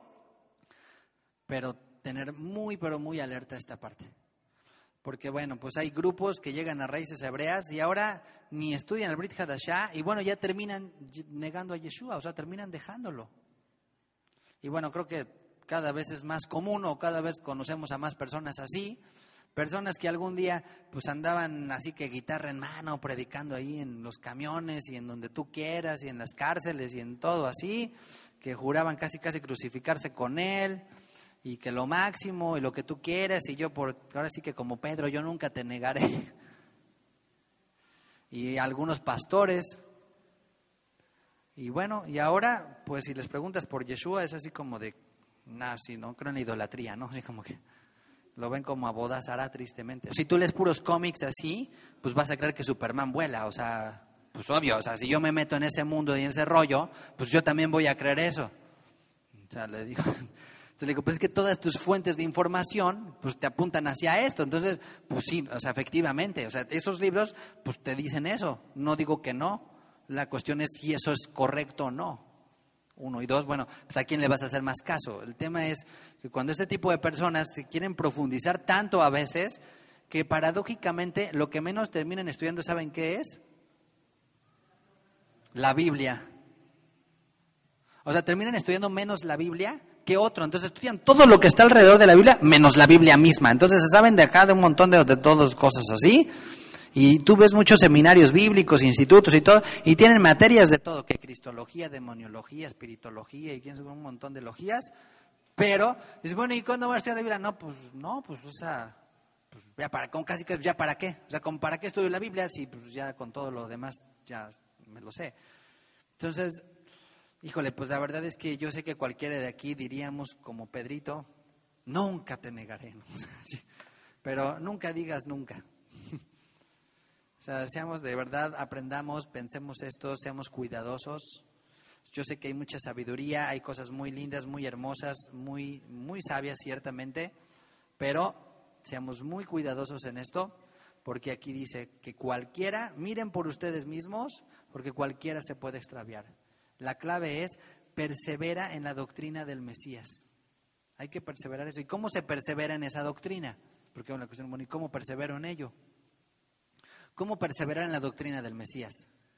tener pero muy alerta esta parte. Porque bueno, pues hay grupos que llegan a raíces hebreas y ahora ni estudian el Brit Hadashah y bueno, ya terminan negando a Yeshua, o sea, terminan dejándolo. Y bueno, creo que cada vez es más común o cada vez conocemos a más personas así, personas que algún día pues andaban así que guitarra en mano, predicando ahí en los camiones y en donde tú quieras y en las cárceles y en todo así, que juraban casi crucificarse con él. Y que lo máximo y lo que tú quieras y yo ahora sí que como Pedro yo nunca te negaré. Y algunos pastores. Y bueno, y ahora pues si les preguntas por Yeshua es así como de, sí, no creo en la idolatría, ¿no? Así como que lo ven como a Bodazara tristemente. Si tú lees puros cómics así, pues vas a creer que Superman vuela, o sea, pues obvio, o sea, si yo me meto en ese mundo y en ese rollo, pues yo también voy a creer eso. O sea, le digo... Entonces le digo, pues es que todas tus fuentes de información pues te apuntan hacia esto. Entonces, pues sí, o sea, efectivamente, o sea, esos libros pues te dicen eso. No digo que no. La cuestión es si eso es correcto o no. 1 y 2, bueno, pues a quién le vas a hacer más caso. El tema es que cuando este tipo de personas se quieren profundizar tanto a veces que paradójicamente lo que menos terminan estudiando, ¿saben qué es? La Biblia. O sea, terminan estudiando menos la Biblia que otro, entonces estudian todo lo que está alrededor de la Biblia, menos la Biblia misma, entonces se saben de acá de un montón de todas cosas así, y tú ves muchos seminarios bíblicos, institutos y todo, y tienen materias de todo, que cristología, demoniología, espiritología, y un montón de logías, pero, dices, bueno, ¿y cuándo va a estudiar la Biblia? No, pues, o sea, pues ya para, con casi que ya para qué, o sea, ¿para qué estudio la Biblia si pues ya con todo lo demás ya me lo sé? Entonces, híjole, pues la verdad es que yo sé que cualquiera de aquí diríamos como Pedrito, nunca te negaré, ¿no? Sí, pero nunca digas nunca. O sea, seamos de verdad, aprendamos, pensemos esto, seamos cuidadosos. Yo sé que hay mucha sabiduría, hay cosas muy lindas, muy hermosas, muy sabias ciertamente, pero seamos muy cuidadosos en esto, porque aquí dice que cualquiera, miren por ustedes mismos, porque cualquiera se puede extraviar. La clave es persevera en la doctrina del Mesías. Hay que perseverar eso. ¿Y cómo se persevera en esa doctrina? Porque una cuestión, bueno, ¿y cómo persevero en ello? ¿Cómo perseverar en la doctrina del Mesías?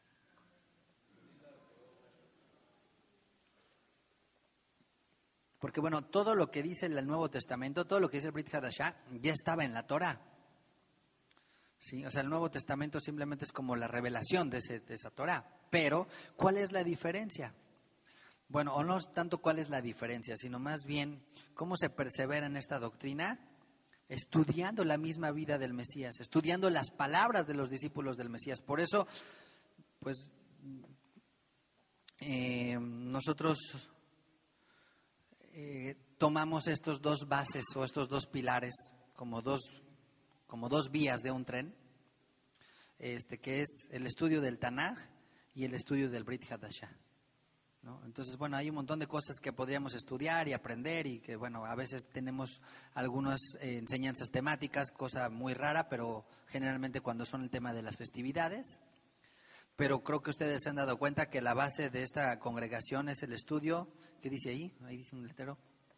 Porque bueno, todo lo que dice el Nuevo Testamento, todo lo que dice el Brit Hadashah, ya estaba en la Torah. ¿Sí? O sea, el Nuevo Testamento simplemente es como la revelación de esa Torah. Pero, ¿cuál es la diferencia? Bueno, o no tanto cuál es la diferencia, sino más bien cómo se persevera en esta doctrina, estudiando la misma vida del Mesías, estudiando las palabras de los discípulos del Mesías. Por eso, pues, nosotros tomamos estos dos bases o estos dos pilares como dos vías de un tren, que es el estudio del Tanaj y el estudio del Brit Hadashah, ¿no? Entonces, bueno, hay un montón de cosas que podríamos estudiar y aprender y que, bueno, a veces tenemos algunas enseñanzas temáticas, cosa muy rara, pero generalmente cuando son el tema de las festividades. Pero creo que ustedes se han dado cuenta que la base de esta congregación es el estudio. ¿Qué dice ahí? Ahí dice un letrero.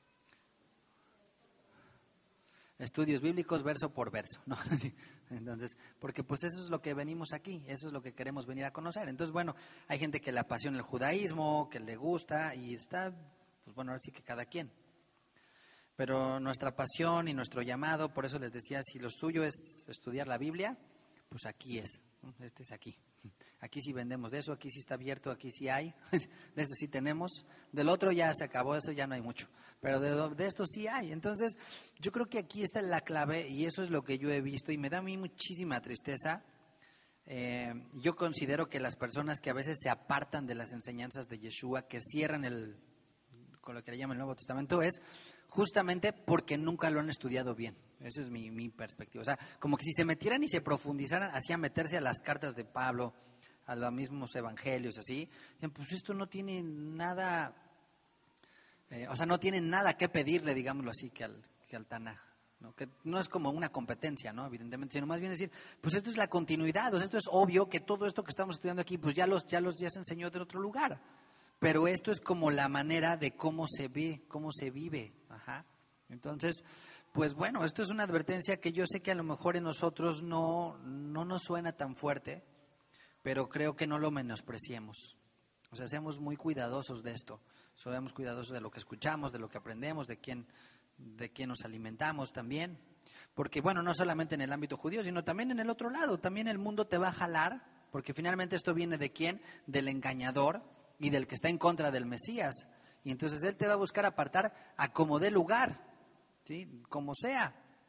Estudios bíblicos verso por verso, ¿no? Entonces, porque pues eso es lo que venimos aquí, eso es lo que queremos venir a conocer. Entonces, bueno, hay gente que le apasiona el judaísmo, que le gusta y está, pues bueno, ahora sí que cada quien. Pero nuestra pasión y nuestro llamado, por eso les decía, si lo suyo es estudiar la Biblia, pues aquí es, ¿no? Este es aquí. Aquí sí vendemos de eso, aquí sí está abierto, aquí sí hay, de eso sí tenemos, del otro ya se acabó, eso ya no hay mucho, pero de esto sí hay. Entonces, yo creo que aquí está la clave y eso es lo que yo he visto y me da a mí muchísima tristeza. Yo considero que las personas que a veces se apartan de las enseñanzas de Yeshua, que cierran con lo que le llaman el Nuevo Testamento, es justamente porque nunca lo han estudiado bien. Esa es mi perspectiva. O sea, como que si se metieran y se profundizaran, hacían meterse a las cartas de Pablo, a los mismos evangelios, así, pues esto no tiene nada, o sea, no tiene nada que pedirle, digámoslo así, que al Tanaj, ¿no? Que no es como una competencia, ¿no? Evidentemente, sino más bien decir, pues esto es la continuidad, o sea, esto es obvio que todo esto que estamos estudiando aquí, pues ya se enseñó de otro lugar, pero esto es como la manera de cómo se ve, cómo se vive, ajá. Entonces, pues bueno, esto es una advertencia que yo sé que a lo mejor en nosotros no nos suena tan fuerte, pero creo que no lo menospreciemos. O sea, seamos muy cuidadosos de esto, seamos cuidadosos de lo que escuchamos, de lo que aprendemos, de quién nos alimentamos también. Porque bueno, no solamente en el ámbito judío, sino también en el otro lado, también el mundo te va a jalar, porque finalmente esto viene de quién, del engañador y del que está en contra del Mesías. Y entonces él te va a buscar apartar a como dé lugar, ¿sí? Como sea.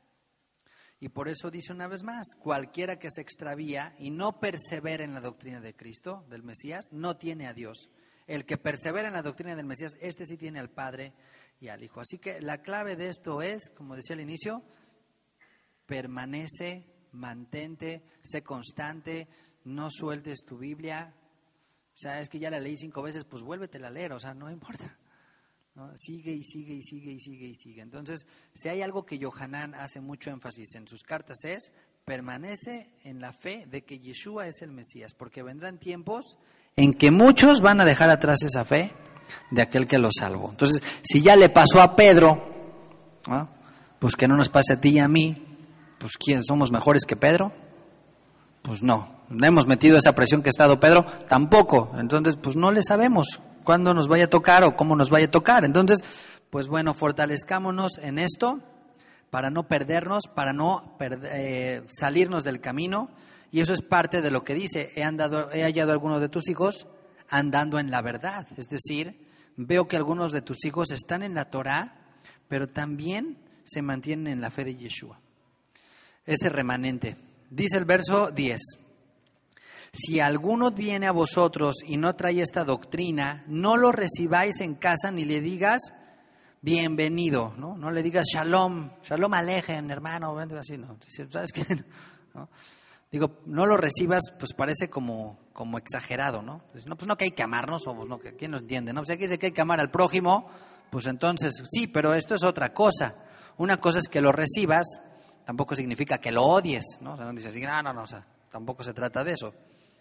Y por eso dice una vez más, cualquiera que se extravía y no persevera en la doctrina de Cristo, del Mesías, no tiene a Dios. El que persevera en la doctrina del Mesías, este sí tiene al Padre y al Hijo. Así que la clave de esto es, como decía al inicio, permanece, mantente, sé constante, no sueltes tu Biblia. O sea, es que ya la leí 5 veces, pues vuélvetela a leer, o sea, no importa, ¿no? Sigue y sigue y sigue y sigue y sigue. Entonces, si hay algo que Yohanan hace mucho énfasis en sus cartas es, permanece en la fe de que Yeshua es el Mesías, porque vendrán tiempos en que muchos van a dejar atrás esa fe de aquel que los salvó. Entonces, si ya le pasó a Pedro, ¿no? Pues que no nos pase a ti y a mí. Pues ¿quién somos mejores que Pedro? Pues no. ¿No hemos metido esa presión que ha estado Pedro? Tampoco. Entonces, pues no le sabemos cuándo nos vaya a tocar o cómo nos vaya a tocar. Entonces, pues bueno, fortalezcámonos en esto para no perdernos, para no salirnos del camino. Y eso es parte de lo que dice, he hallado a algunos de tus hijos andando en la verdad. Es decir, veo que algunos de tus hijos están en la Torá, pero también se mantienen en la fe de Yeshua. Ese remanente. Dice el verso 10. Si alguno viene a vosotros y no trae esta doctrina, no lo recibáis en casa ni le digas bienvenido, ¿no? No le digas shalom alejen, hermano, así, no. ¿Sabes qué? ¿No? Digo, no lo recibas, pues parece como exagerado, ¿no? No, pues no que hay que amarnos, o pues no, que ¿quién nos entiende? ¿No? Pues aquí dice que hay que amar al prójimo, pues entonces sí, pero esto es otra cosa. Una cosa es que lo recibas, tampoco significa que lo odies, ¿no? O sea, no dices así, no, o sea, tampoco se trata de eso.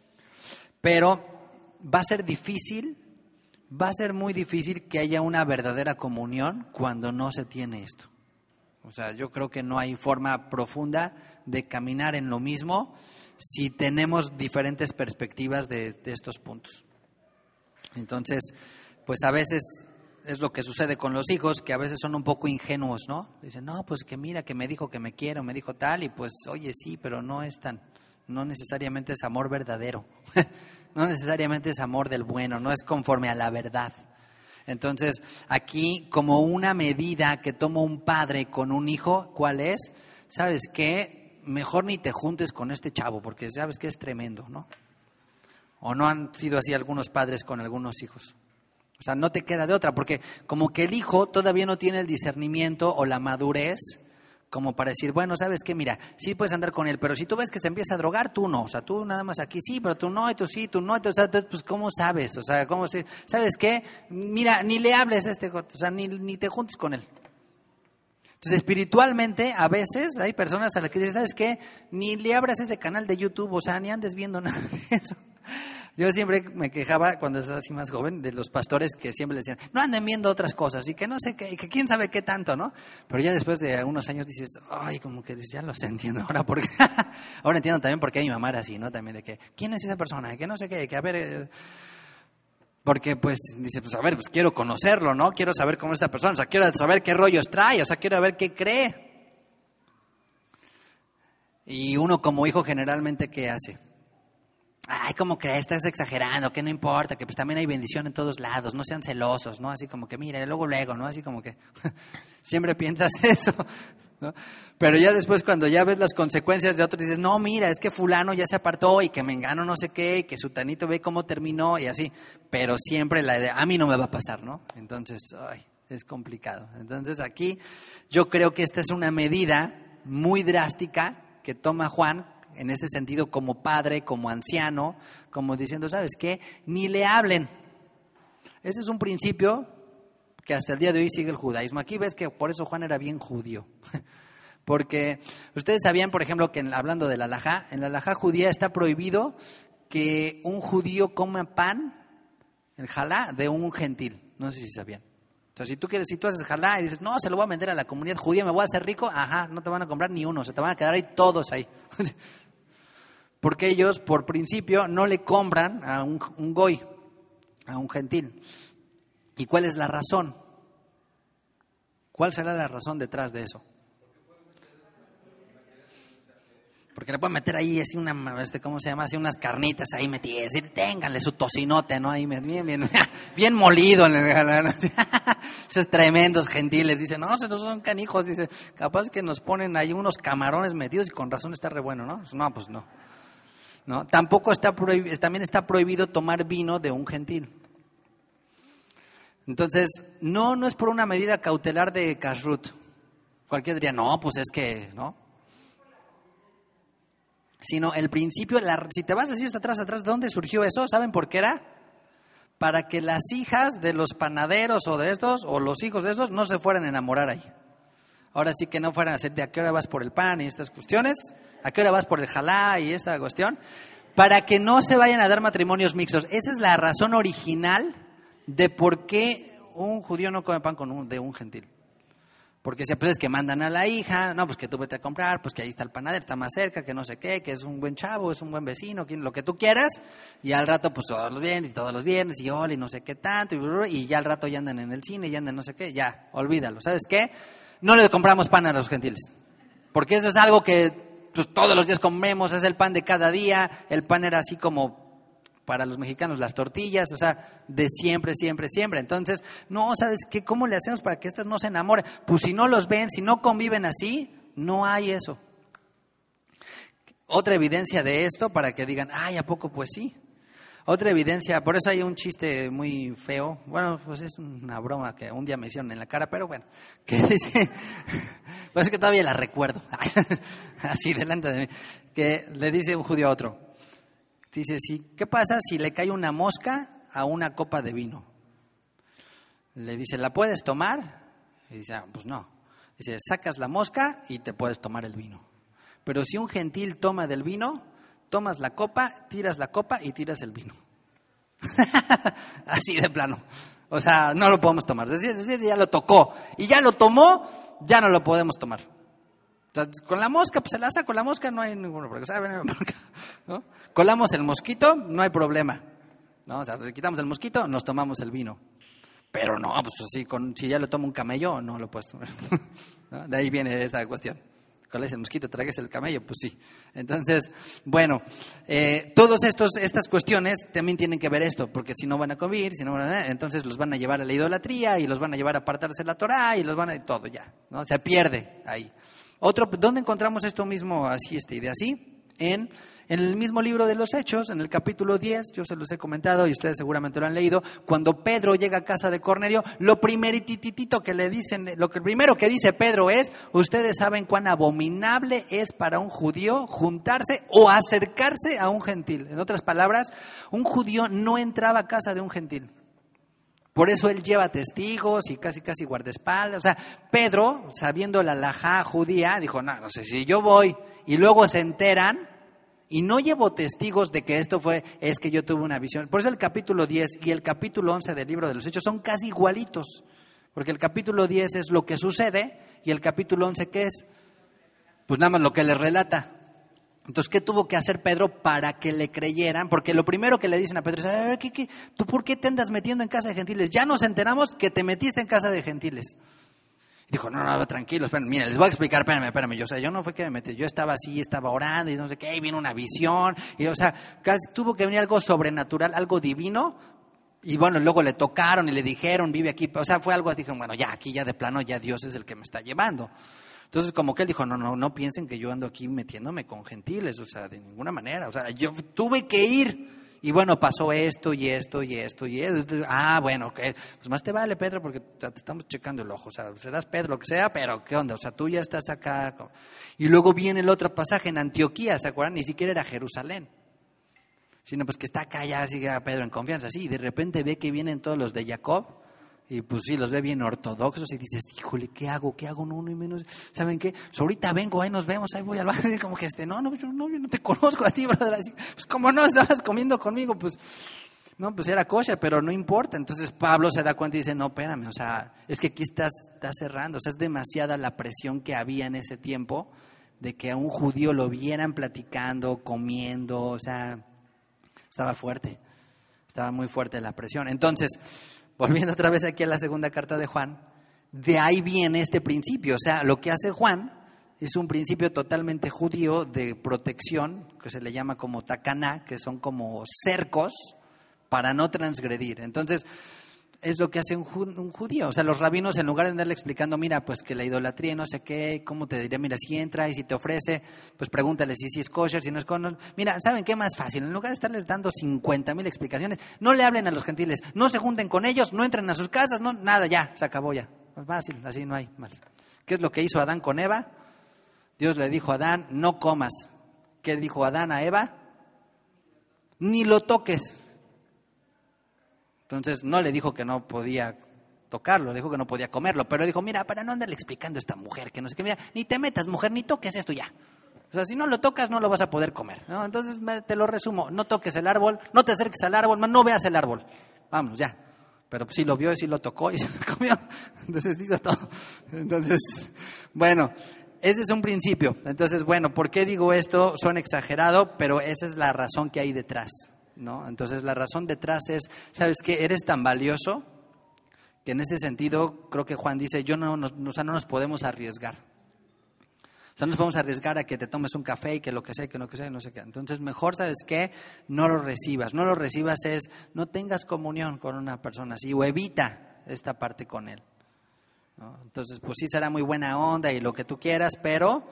Pero va a ser difícil, va a ser muy difícil que haya una verdadera comunión cuando no se tiene esto. O sea, yo creo que no hay forma profunda de caminar en lo mismo si tenemos diferentes perspectivas de estos puntos. Entonces, pues a veces es lo que sucede con los hijos, que a veces son un poco ingenuos, ¿no? Dicen, no, pues que mira, que me dijo que me quiere, me dijo tal, y pues, oye, sí, pero no necesariamente es amor verdadero, no necesariamente es amor del bueno, no es conforme a la verdad. Entonces, aquí, como una medida que toma un padre con un hijo, ¿cuál es? ¿Sabes qué? Mejor ni te juntes con este chavo, porque sabes que es tremendo, ¿no? ¿O no han sido así algunos padres con algunos hijos? O sea, no te queda de otra, porque como que el hijo todavía no tiene el discernimiento o la madurez como para decir, bueno, ¿sabes qué? Mira, sí puedes andar con él, pero si tú ves que se empieza a drogar, tú no. O sea, tú nada más aquí sí, pero tú no, y tú sí, tú no. Entonces, pues, ¿cómo sabes? O sea, ¿cómo se, ¿sabes qué? Mira, ni le hables a o sea, ni te juntes con él. Entonces, espiritualmente, a veces hay personas a las que dicen, ¿sabes qué? Ni le abras ese canal de YouTube, o sea, ni andes viendo nada de eso. Yo siempre me quejaba, cuando estaba así más joven, de los pastores que siempre les decían, no anden viendo otras cosas, y que no sé qué, que quién sabe qué tanto, ¿no? Pero ya después de algunos años dices, ay, como que ya los entiendo ahora, porque ahora entiendo también por qué mi mamá era así, ¿no? También de que, ¿quién es esa persona? Que no sé qué, que a ver... Porque pues dice, pues a ver, pues quiero conocerlo, ¿no? Quiero saber cómo es esta persona, o sea, quiero saber qué rollos trae, o sea, quiero ver qué cree. Y uno como hijo generalmente, ¿qué hace? Ay, ¿cómo crees? Estás exagerando, que no importa, que pues también hay bendición en todos lados, no sean celosos, ¿no? Así como que, mira, luego, ¿no? Así como que siempre piensas eso, ¿no? Pero ya después cuando ya ves las consecuencias de otros, dices, no, mira, es que fulano ya se apartó y que mengano no sé qué, y que sutanito ve cómo terminó y así. Pero siempre la idea, a mí no me va a pasar, ¿no? Entonces, ay, es complicado. Entonces aquí yo creo que esta es una medida muy drástica que toma Juan, en ese sentido como padre, como anciano, como diciendo, ¿sabes qué? Ni le hablen. Ese es un principio que hasta el día de hoy sigue el judaísmo. Aquí ves que por eso Juan era bien judío, Porque ustedes sabían, por ejemplo, que hablando de la halajá, en la halajá judía está prohibido que un judío coma pan, el jalá, de un gentil. No sé si sabían. O sea, si tú haces jalá y dices, no, se lo voy a vender a la comunidad judía, me voy a hacer rico, no te van a comprar ni uno, se te van a quedar ahí todos ahí. Porque ellos, por principio, no le compran a un goy, a un gentil. ¿Y cuál es la razón? ¿Cuál será la razón detrás de eso? Porque le pueden meter ahí así ¿cómo se llama? Así unas carnitas ahí metidas, y ténganle su tocinote, ¿no? Ahí bien molido. Esos tremendos gentiles, dicen, no, se nos son canijos, dice, capaz que nos ponen ahí unos camarones metidos y con razón está re bueno, ¿no? No, pues no. ¿No? Tampoco también está prohibido tomar vino de un gentil. Entonces, no es por una medida cautelar de kashrut. Cualquiera diría, no, pues es que, ¿no? Sino el principio, si te vas así hasta atrás, ¿de dónde surgió eso? ¿Saben por qué era? Para que las hijas de los panaderos o de estos, o los hijos de estos, no se fueran a enamorar ahí. Ahora sí que no fueran a hacer de a qué hora vas por el pan y estas cuestiones, a qué hora vas por el jalá y esta cuestión, para que no se vayan a dar matrimonios mixtos. Esa es la razón original de por qué un judío no come pan de un gentil. Porque siempre es que mandan a la hija, no, pues que tú vete a comprar, pues que ahí está el panadero, está más cerca, que no sé qué, que es un buen chavo, es un buen vecino, lo que tú quieras, y al rato pues todos los viernes, y hola, y no sé qué tanto, y ya al rato ya andan en el cine, ya andan no sé qué, ya, olvídalo, ¿sabes qué? No le compramos pan a los gentiles, porque eso es algo que pues, todos los días comemos, es el pan de cada día, el pan era así como para los mexicanos las tortillas, o sea, de siempre. Entonces, no, ¿sabes qué? ¿Cómo le hacemos para que estas no se enamoren? Pues si no los ven, si no conviven así, no hay eso. Otra evidencia de esto para que digan, ay, ¿a poco? Pues sí. Otra evidencia, por eso hay un chiste muy feo, bueno, pues es una broma que un día me hicieron en la cara, pero bueno, que dice, pues es que todavía la recuerdo, así delante de mí, que le dice un judío a otro. Dice, ¿qué pasa si le cae una mosca a una copa de vino? Le dice, ¿la puedes tomar? Y dice, pues no. Dice, sacas la mosca y te puedes tomar el vino. Pero si un gentil toma del vino, tomas la copa, tiras la copa y tiras el vino. Así de plano. O sea, no lo podemos tomar. Es decir, ya lo tocó y ya lo tomó, ya no lo podemos tomar. Entonces, con la mosca, pues se la saca, con la mosca no hay ningún problema, ¿no? Colamos el mosquito, no hay problema, ¿no? O sea, le quitamos el mosquito, nos tomamos el vino. Pero no, pues así, si ya lo toma un camello, no lo puedes tomar, ¿no? De ahí viene esta cuestión. ¿Cuál es el mosquito? ¿Tragues el camello? Pues sí. Entonces, bueno, todas estas cuestiones también tienen que ver esto, porque si no van a convivir, entonces los van a llevar a la idolatría y los van a llevar a apartarse de la Torá y los van a todo ya, ¿no? Se pierde ahí. ¿Dónde encontramos esto mismo, así, esta idea así? En el mismo libro de los Hechos, en el capítulo 10, yo se los he comentado y ustedes seguramente lo han leído, cuando Pedro llega a casa de Cornelio, lo primerititito que le dicen, lo primero que dice Pedro es, ustedes saben cuán abominable es para un judío juntarse o acercarse a un gentil. En otras palabras, un judío no entraba a casa de un gentil. Por eso él lleva testigos y casi guardaespaldas. O sea, Pedro, sabiendo la halajá judía, dijo, no sé, si yo voy y luego se enteran y no llevo testigos de que esto es que yo tuve una visión. Por eso el capítulo 10 y el capítulo 11 del libro de los Hechos son casi igualitos. Porque el capítulo 10 es lo que sucede y el capítulo 11, ¿qué es? Pues nada más lo que les relata. Entonces, ¿qué tuvo que hacer Pedro para que le creyeran? Porque lo primero que le dicen a Pedro es, ¿tú por qué te andas metiendo en casa de gentiles? Ya nos enteramos que te metiste en casa de gentiles. Y dijo, no, tranquilos, mira, les voy a explicar, espérame. Yo no fue que me metí, yo estaba así, estaba orando y no sé qué, y vino una visión. Y casi tuvo que venir algo sobrenatural, algo divino. Y bueno, luego le tocaron y le dijeron, vive aquí. O sea, fue algo así, dijeron, bueno, ya aquí ya de plano, ya Dios es el que me está llevando. Entonces, como que él dijo, no piensen que yo ando aquí metiéndome con gentiles, o sea, de ninguna manera. O sea, yo tuve que ir. Y bueno, pasó esto. Bueno, okay. Pues más te vale, Pedro, porque te estamos checando el ojo. O sea, serás Pedro, lo que sea, pero ¿qué onda? O sea, tú ya estás acá. Y luego viene el otro pasaje en Antioquía, ¿se acuerdan? Ni siquiera era Jerusalén. Sino pues que está acá ya, sigue a Pedro en confianza. Sí, y de repente ve que vienen todos los de Jacob. Y pues sí, los ve bien ortodoxos y dices, híjole, ¿qué hago? No, no menos. ¿Saben qué? Pues ahorita vengo, ahí nos vemos, ahí voy al baño. Como que yo no te conozco a ti, brother. Así, pues como no estabas comiendo conmigo, pues no, pues era kosher, pero no importa. Entonces Pablo se da cuenta y dice, no, espérame, o sea, es que aquí estás cerrando. O sea, es demasiada la presión que había en ese tiempo de que a un judío lo vieran platicando, comiendo, o sea, estaba fuerte, estaba muy fuerte la presión. Entonces, volviendo otra vez aquí a la segunda carta de Juan, de ahí viene este principio. O sea, lo que hace Juan es un principio totalmente judío de protección, que se le llama como tacaná, que son como cercos para no transgredir. Entonces, es lo que hace un judío. O sea, los rabinos, en lugar de andarle explicando, mira, pues que la idolatría y no sé qué, ¿cómo te diría? Mira, si entra y si te ofrece, pues pregúntale si es kosher, si no es kosher. Mira, ¿saben qué más fácil? En lugar de estarles dando 50,000 explicaciones, no le hablen a los gentiles, no se junten con ellos, no entren a sus casas, no, nada, ya, se acabó ya. Pues fácil, así no hay más. ¿Qué es lo que hizo Adán con Eva? Dios le dijo a Adán, no comas. ¿Qué dijo Adán a Eva? Ni lo toques. Entonces no le dijo que no podía tocarlo, le dijo que no podía comerlo, pero dijo, mira, para no andarle explicando a esta mujer que no sé qué, mira, ni te metas, mujer, ni toques esto ya. O sea, si no lo tocas, no lo vas a poder comer, ¿no? Entonces te lo resumo, no toques el árbol, no te acerques al árbol, no veas el árbol. Vamos, ya. Pero sí lo vio y sí lo tocó y se lo comió. Entonces hizo todo. Entonces, bueno, ese es un principio. Entonces, bueno, ¿por qué digo esto? Suena exagerado, pero esa es la razón que hay detrás, ¿no? Entonces la razón detrás es, ¿sabes qué? Eres tan valioso que en ese sentido creo que Juan dice, no nos podemos arriesgar. O sea, no nos podemos arriesgar a que te tomes un café y que lo que sea, no sé qué. Entonces mejor, ¿sabes qué? No lo recibas. No lo recibas es, no tengas comunión con una persona así o evita esta parte con él, ¿no? Entonces, pues sí será muy buena onda y lo que tú quieras, pero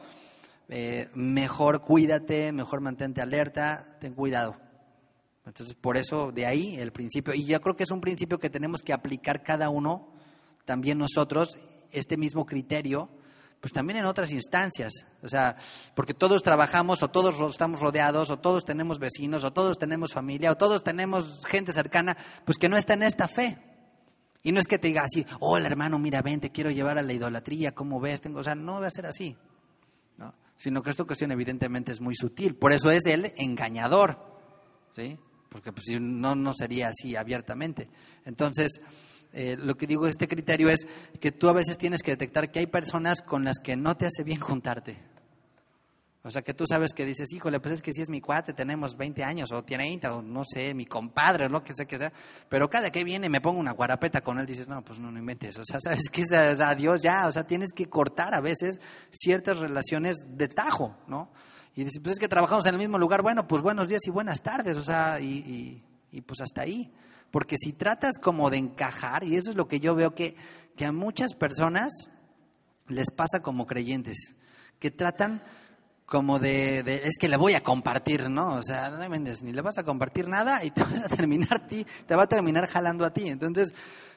mejor cuídate, mejor mantente alerta, ten cuidado. Entonces, por eso, de ahí el principio. Y yo creo que es un principio que tenemos que aplicar cada uno, también nosotros, este mismo criterio, pues también en otras instancias. O sea, porque todos trabajamos, o todos estamos rodeados, o todos tenemos vecinos, o todos tenemos familia, o todos tenemos gente cercana, pues que no está en esta fe. Y no es que te diga así, hola hermano, mira, ven, te quiero llevar a la idolatría, ¿cómo ves? O sea, no va a ser así, ¿no? Sino que esta cuestión evidentemente es muy sutil. Por eso es el engañador, ¿sí? Porque pues si no sería así abiertamente. Entonces, lo que digo, este criterio es que tú a veces tienes que detectar que hay personas con las que no te hace bien juntarte. O sea, que tú sabes que dices, híjole, pues es que si es mi cuate, tenemos 20 años, o tiene 30, o no sé, mi compadre, lo que sea, pero cada que viene me pongo una guarapeta con él, dices, no, pues no inventes, o sea, sabes que es adiós ya, o sea, tienes que cortar a veces ciertas relaciones de tajo, ¿no? Y dices, pues es que trabajamos en el mismo lugar, bueno, pues buenos días y buenas tardes, o sea, y pues hasta ahí. Porque si tratas como de encajar, y eso es lo que yo veo que a muchas personas les pasa como creyentes, que tratan como es que le voy a compartir, ¿no? O sea, no vendes, ni le vas a compartir nada y te va a terminar jalando a ti. Entonces,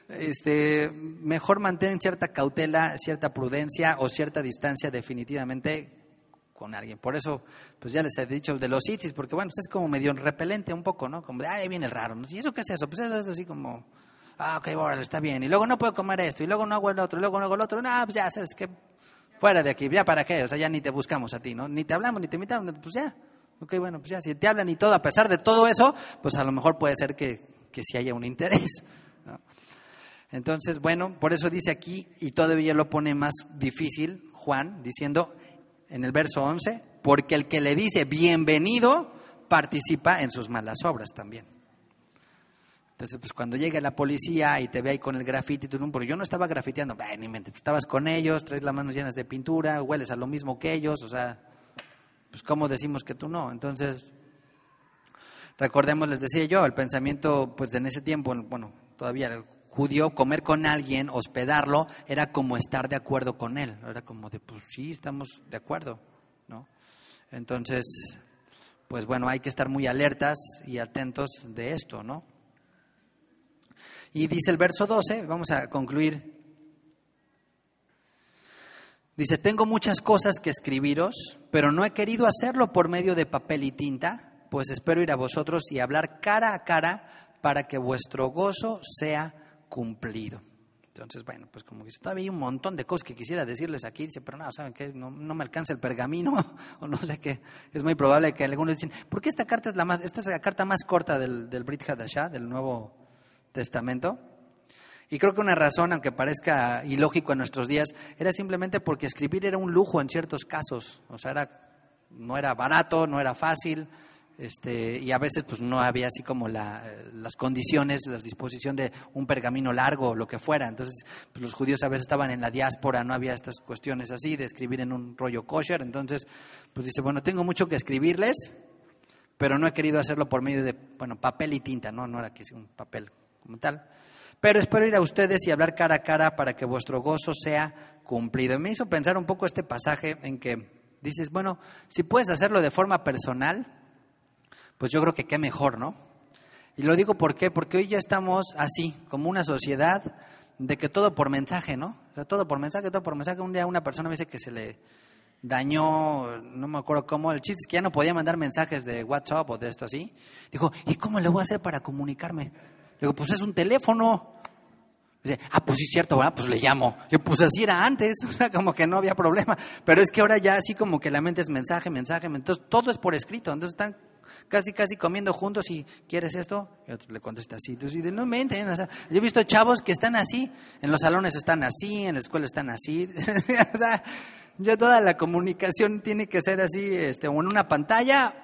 mejor mantén cierta cautela, cierta prudencia o cierta distancia definitivamente con alguien. Por eso, pues ya les he dicho de los itzis, porque bueno, pues es como medio repelente un poco, ¿no? Como de, ahí viene el raro, ¿no? ¿Y eso qué es eso? Pues eso es así como, ok, órale, está bien. Y luego no puedo comer esto, y luego no hago el otro, y luego no hago el otro. No, pues ya, ¿sabes qué? Fuera de aquí, ¿ya para qué? O sea, ya ni te buscamos a ti, ¿no? Ni te hablamos, ni te invitamos, pues ya. Ok, bueno, pues ya, si te hablan y todo, a pesar de todo eso, pues a lo mejor puede ser que sí haya un interés, ¿no? Entonces, bueno, por eso dice aquí, y todavía lo pone más difícil Juan, diciendo en el verso 11, porque el que le dice bienvenido participa en sus malas obras también. Entonces, pues cuando llegue la policía y te ve ahí con el grafiti, porque yo no estaba grafiteando, ni mente, pues estabas con ellos, traes las manos llenas de pintura, hueles a lo mismo que ellos, o sea, pues ¿cómo decimos que tú no? Entonces, recordemos, les decía yo, el pensamiento, pues en ese tiempo, bueno, todavía el judío, comer con alguien, hospedarlo, era como estar de acuerdo con él, era como de, pues sí, estamos de acuerdo, ¿no? Entonces, pues bueno, hay que estar muy alertas y atentos de esto, ¿no? Y dice el verso 12, vamos a concluir. Dice, tengo muchas cosas que escribiros, pero no he querido hacerlo por medio de papel y tinta, pues espero ir a vosotros y hablar cara a cara para que vuestro gozo sea cumplido. Entonces, bueno, pues como dice, todavía hay un montón de cosas que quisiera decirles aquí. Dice, pero no, ¿saben qué? No me alcanza el pergamino o no sé qué. Es muy probable que algunos dicen, ¿por qué esta carta es la carta más corta del Brit Hadashah, del Nuevo Testamento? Y creo que una razón, aunque parezca ilógico en nuestros días, era simplemente porque escribir era un lujo en ciertos casos. O sea, no era barato, no era fácil. Y a veces pues no había así como las condiciones, la disposición de un pergamino largo o lo que fuera. Entonces pues los judíos a veces estaban en la diáspora, no había estas cuestiones así de escribir en un rollo kosher. Entonces pues dice, bueno, tengo mucho que escribirles, pero no he querido hacerlo por medio de, papel y tinta, no era que sea un papel como tal. Pero espero ir a ustedes y hablar cara a cara para que vuestro gozo sea cumplido. Y me hizo pensar un poco este pasaje en que dices, bueno, si puedes hacerlo de forma personal, pues yo creo que qué mejor, ¿no? Y lo digo ¿por qué? Porque hoy ya estamos así, como una sociedad de que todo por mensaje, ¿no? O sea, todo por mensaje. Un día una persona me dice que se le dañó, no me acuerdo cómo, el chiste es que ya no podía mandar mensajes de WhatsApp o de esto así. Dijo, ¿y cómo le voy a hacer para comunicarme? Digo, pues es un teléfono. Dice, pues sí es cierto, ¿verdad? Pues le llamo. Yo, pues así era antes, o sea, como que no había problema. Pero es que ahora ya así como que la mente es mensaje. Entonces todo es por escrito. Entonces están casi comiendo juntos y ¿quieres esto? Y otro le contesta así. Entonces, no menten, o sea, yo he visto chavos que están así, en los salones están así, en la escuela están así. O sea, ya toda la comunicación tiene que ser así, o en una pantalla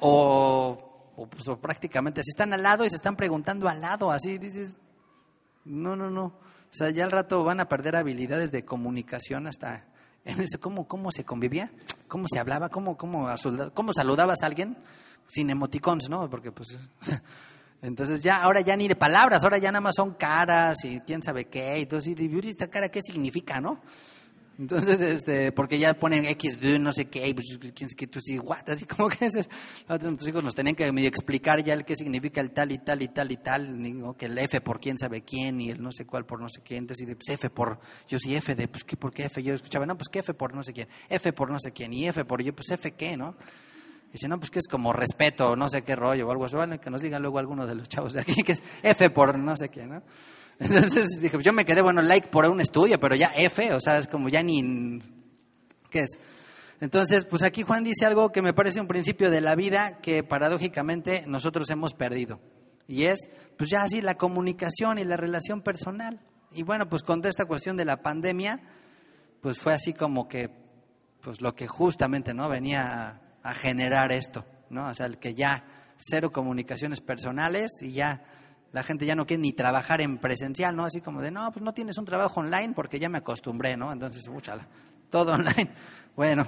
o prácticamente, si están al lado y se están preguntando al lado, así dices, no. O sea, ya al rato van a perder habilidades de comunicación hasta en ese, ¿cómo se convivía? ¿Cómo se hablaba? ¿Cómo saludabas a alguien? Sin emoticons, ¿no? Porque pues entonces ahora ya ni de palabras, ahora ya nada más son caras y quién sabe qué, y entonces y esta cara qué significa, ¿no? Entonces, porque ya ponen X, no sé qué, pues quién sé qué, tú sí, what, así como que nuestros hijos nos tenían que medio explicar ya el qué significa el tal y tal y tal y tal, ¿no? Que el F por quién sabe quién y el no sé cuál por no sé quién, entonces pues F por, yo sí F de, pues ¿qué por qué F? Yo escuchaba, no, pues que F por no sé quién, F por no sé quién y F por yo, pues F qué, ¿no? Dice, no, pues que es como respeto, no sé qué rollo o algo así, vale, que nos digan luego algunos de los chavos de aquí que es F por no sé qué, ¿no? Entonces dije, yo me quedé, like por un estudio, pero ya F, o sea, es como ya ni, ¿qué es? Entonces, pues aquí Juan dice algo que me parece un principio de la vida que paradójicamente nosotros hemos perdido. Y es, pues ya así, la comunicación y la relación personal. Y bueno, pues con toda esta cuestión de la pandemia, pues fue así como que, pues lo que justamente, ¿no? Venía a generar esto, ¿no? O sea, el que ya cero comunicaciones personales y ya la gente ya no quiere ni trabajar en presencial, ¿no? Así como de, no, pues no tienes un trabajo online porque ya me acostumbré, ¿no? Entonces, úchala, todo online. Bueno,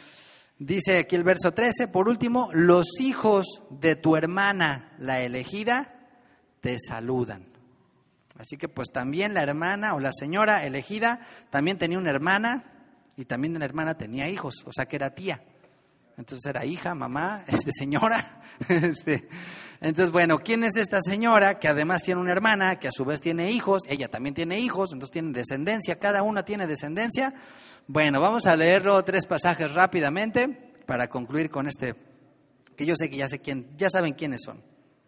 dice aquí el verso 13, por último, los hijos de tu hermana, la elegida, te saludan. Así que pues también la hermana o la señora elegida también tenía una hermana y también la hermana tenía hijos, o sea que era tía. Entonces era hija, mamá, señora. Entonces, bueno, ¿quién es esta señora que además tiene una hermana, que a su vez tiene hijos? Ella también tiene hijos, entonces tienen descendencia, cada una tiene descendencia. Bueno, vamos a leerlo 3 pasajes rápidamente para concluir con este, que yo sé que ya saben quiénes son.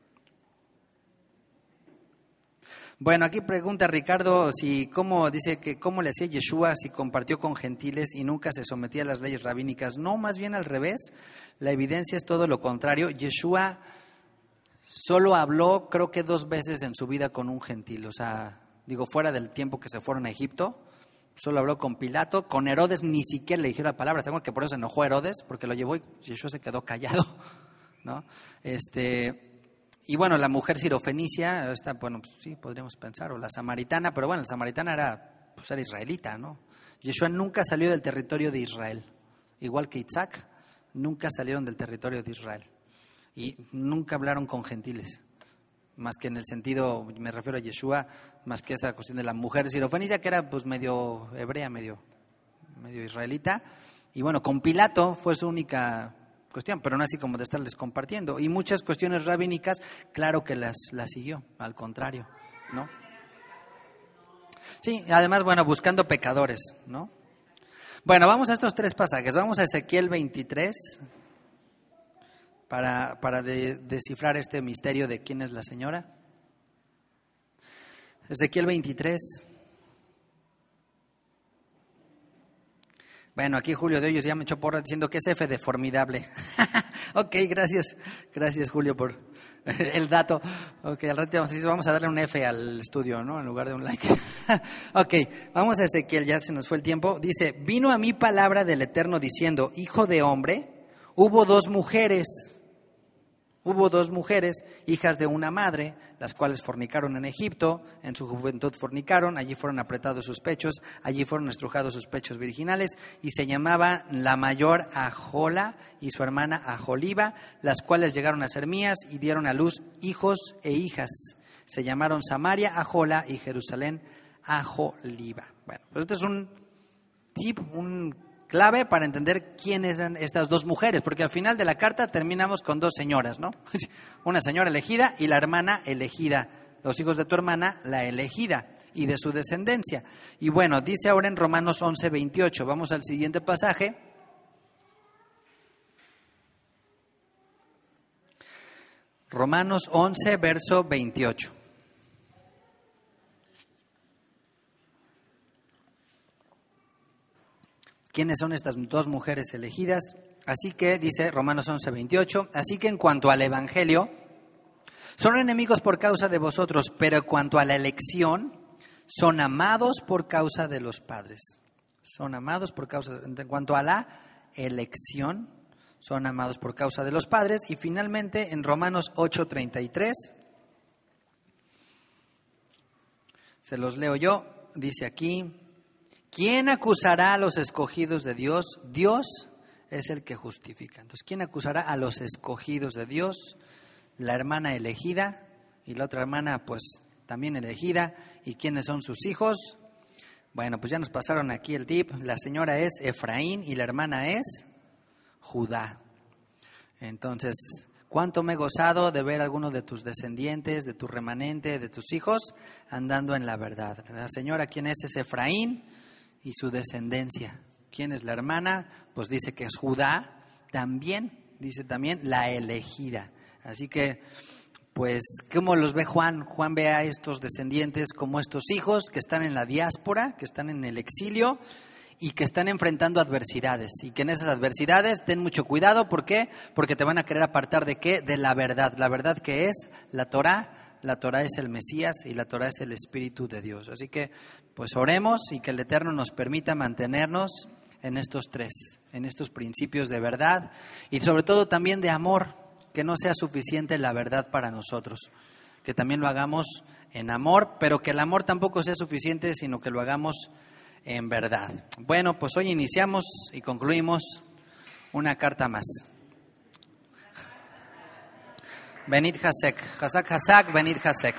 Bueno, aquí pregunta Ricardo dice que cómo le hacía Yeshua si compartió con gentiles y nunca se sometía a las leyes rabínicas. No, más bien al revés. La evidencia es todo lo contrario. Yeshua solo habló, creo que 2 veces en su vida con un gentil. O sea, fuera del tiempo que se fueron a Egipto, solo habló con Pilato. Con Herodes ni siquiera le dijeron la palabra. Seguro que por eso se enojó Herodes, porque lo llevó y Yeshua se quedó callado, ¿no? Y bueno, la mujer sirofenicia, bueno, pues sí, podríamos pensar, o la samaritana, pero bueno, la samaritana era israelita, ¿no? Yeshua nunca salió del territorio de Israel, igual que Isaac, nunca salieron del territorio de Israel. Y nunca hablaron con gentiles, más que en el sentido, me refiero a Yeshua, más que esa cuestión de la mujer sirofenicia, que era pues medio hebrea, medio israelita. Y bueno, con Pilato fue su única cuestión, pero no así como de estarles compartiendo. Y muchas cuestiones rabínicas, claro que las siguió, al contrario, ¿no? Sí, además, bueno, buscando pecadores, ¿no? Bueno, vamos a estos 3 pasajes. Vamos a Ezequiel 23 para descifrar este misterio de quién es la señora. Ezequiel 23. Bueno, aquí Julio de Hoyos ya me echó porra diciendo que es F de formidable. Ok, gracias Julio por el dato. Ok, al rato vamos a darle un F al estudio, ¿no? En lugar de un like. Ok, vamos a Ezequiel, ya se nos fue el tiempo. Dice, vino a mí palabra del Eterno diciendo, hijo de hombre, hubo dos mujeres, hijas de una madre, las cuales fornicaron en Egipto, en su juventud fornicaron, allí fueron apretados sus pechos, allí fueron estrujados sus pechos virginales, y se llamaban la mayor Ahola y su hermana Aholiba, las cuales llegaron a ser mías y dieron a luz hijos e hijas. Se llamaron Samaria Ahola y Jerusalén Aholiba. Bueno, pues este es un tip, un clave para entender quiénes eran estas dos mujeres, porque al final de la carta terminamos con dos señoras, ¿no? Una señora elegida y la hermana elegida, los hijos de tu hermana, la elegida, y de su descendencia. Y bueno, dice ahora en Romanos 11:28, vamos al siguiente pasaje. Romanos 11, verso 28. ¿Quiénes son estas dos mujeres elegidas? Así que, dice Romanos 11:28, así que en cuanto al Evangelio, son enemigos por causa de vosotros, pero en cuanto a la elección, son amados por causa de los padres. Son amados por causa, en cuanto a la elección, son amados por causa de los padres. Y finalmente, en Romanos 8:33, se los leo yo, dice aquí, ¿quién acusará a los escogidos de Dios? Dios es el que justifica. Entonces, ¿quién acusará a los escogidos de Dios? La hermana elegida y la otra hermana, pues, también elegida. ¿Y quiénes son sus hijos? Bueno, pues ya nos pasaron aquí el tip. La señora es Efraín y la hermana es Judá. Entonces, ¿cuánto me he gozado de ver a algunos de tus descendientes, de tu remanente, de tus hijos, andando en la verdad? La señora, ¿quién es? Es Efraín y su descendencia. ¿Quién es la hermana? Pues dice que es Judá, dice también la elegida. Así que, pues, ¿cómo los ve Juan? Juan ve a estos descendientes como estos hijos que están en la diáspora, que están en el exilio y que están enfrentando adversidades. Y que en esas adversidades ten mucho cuidado. ¿Por qué? Porque te van a querer apartar ¿de qué? De la verdad. La verdad que es la Torá. La Torá es el Mesías y la Torá es el Espíritu de Dios. Así que, pues oremos y que el Eterno nos permita mantenernos en estos tres, en estos principios de verdad y sobre todo también de amor, que no sea suficiente la verdad para nosotros, que también lo hagamos en amor, pero que el amor tampoco sea suficiente, sino que lo hagamos en verdad. Bueno, pues hoy iniciamos y concluimos una carta más. Benit Hasek, Hasak Hasak, Benit Hasek.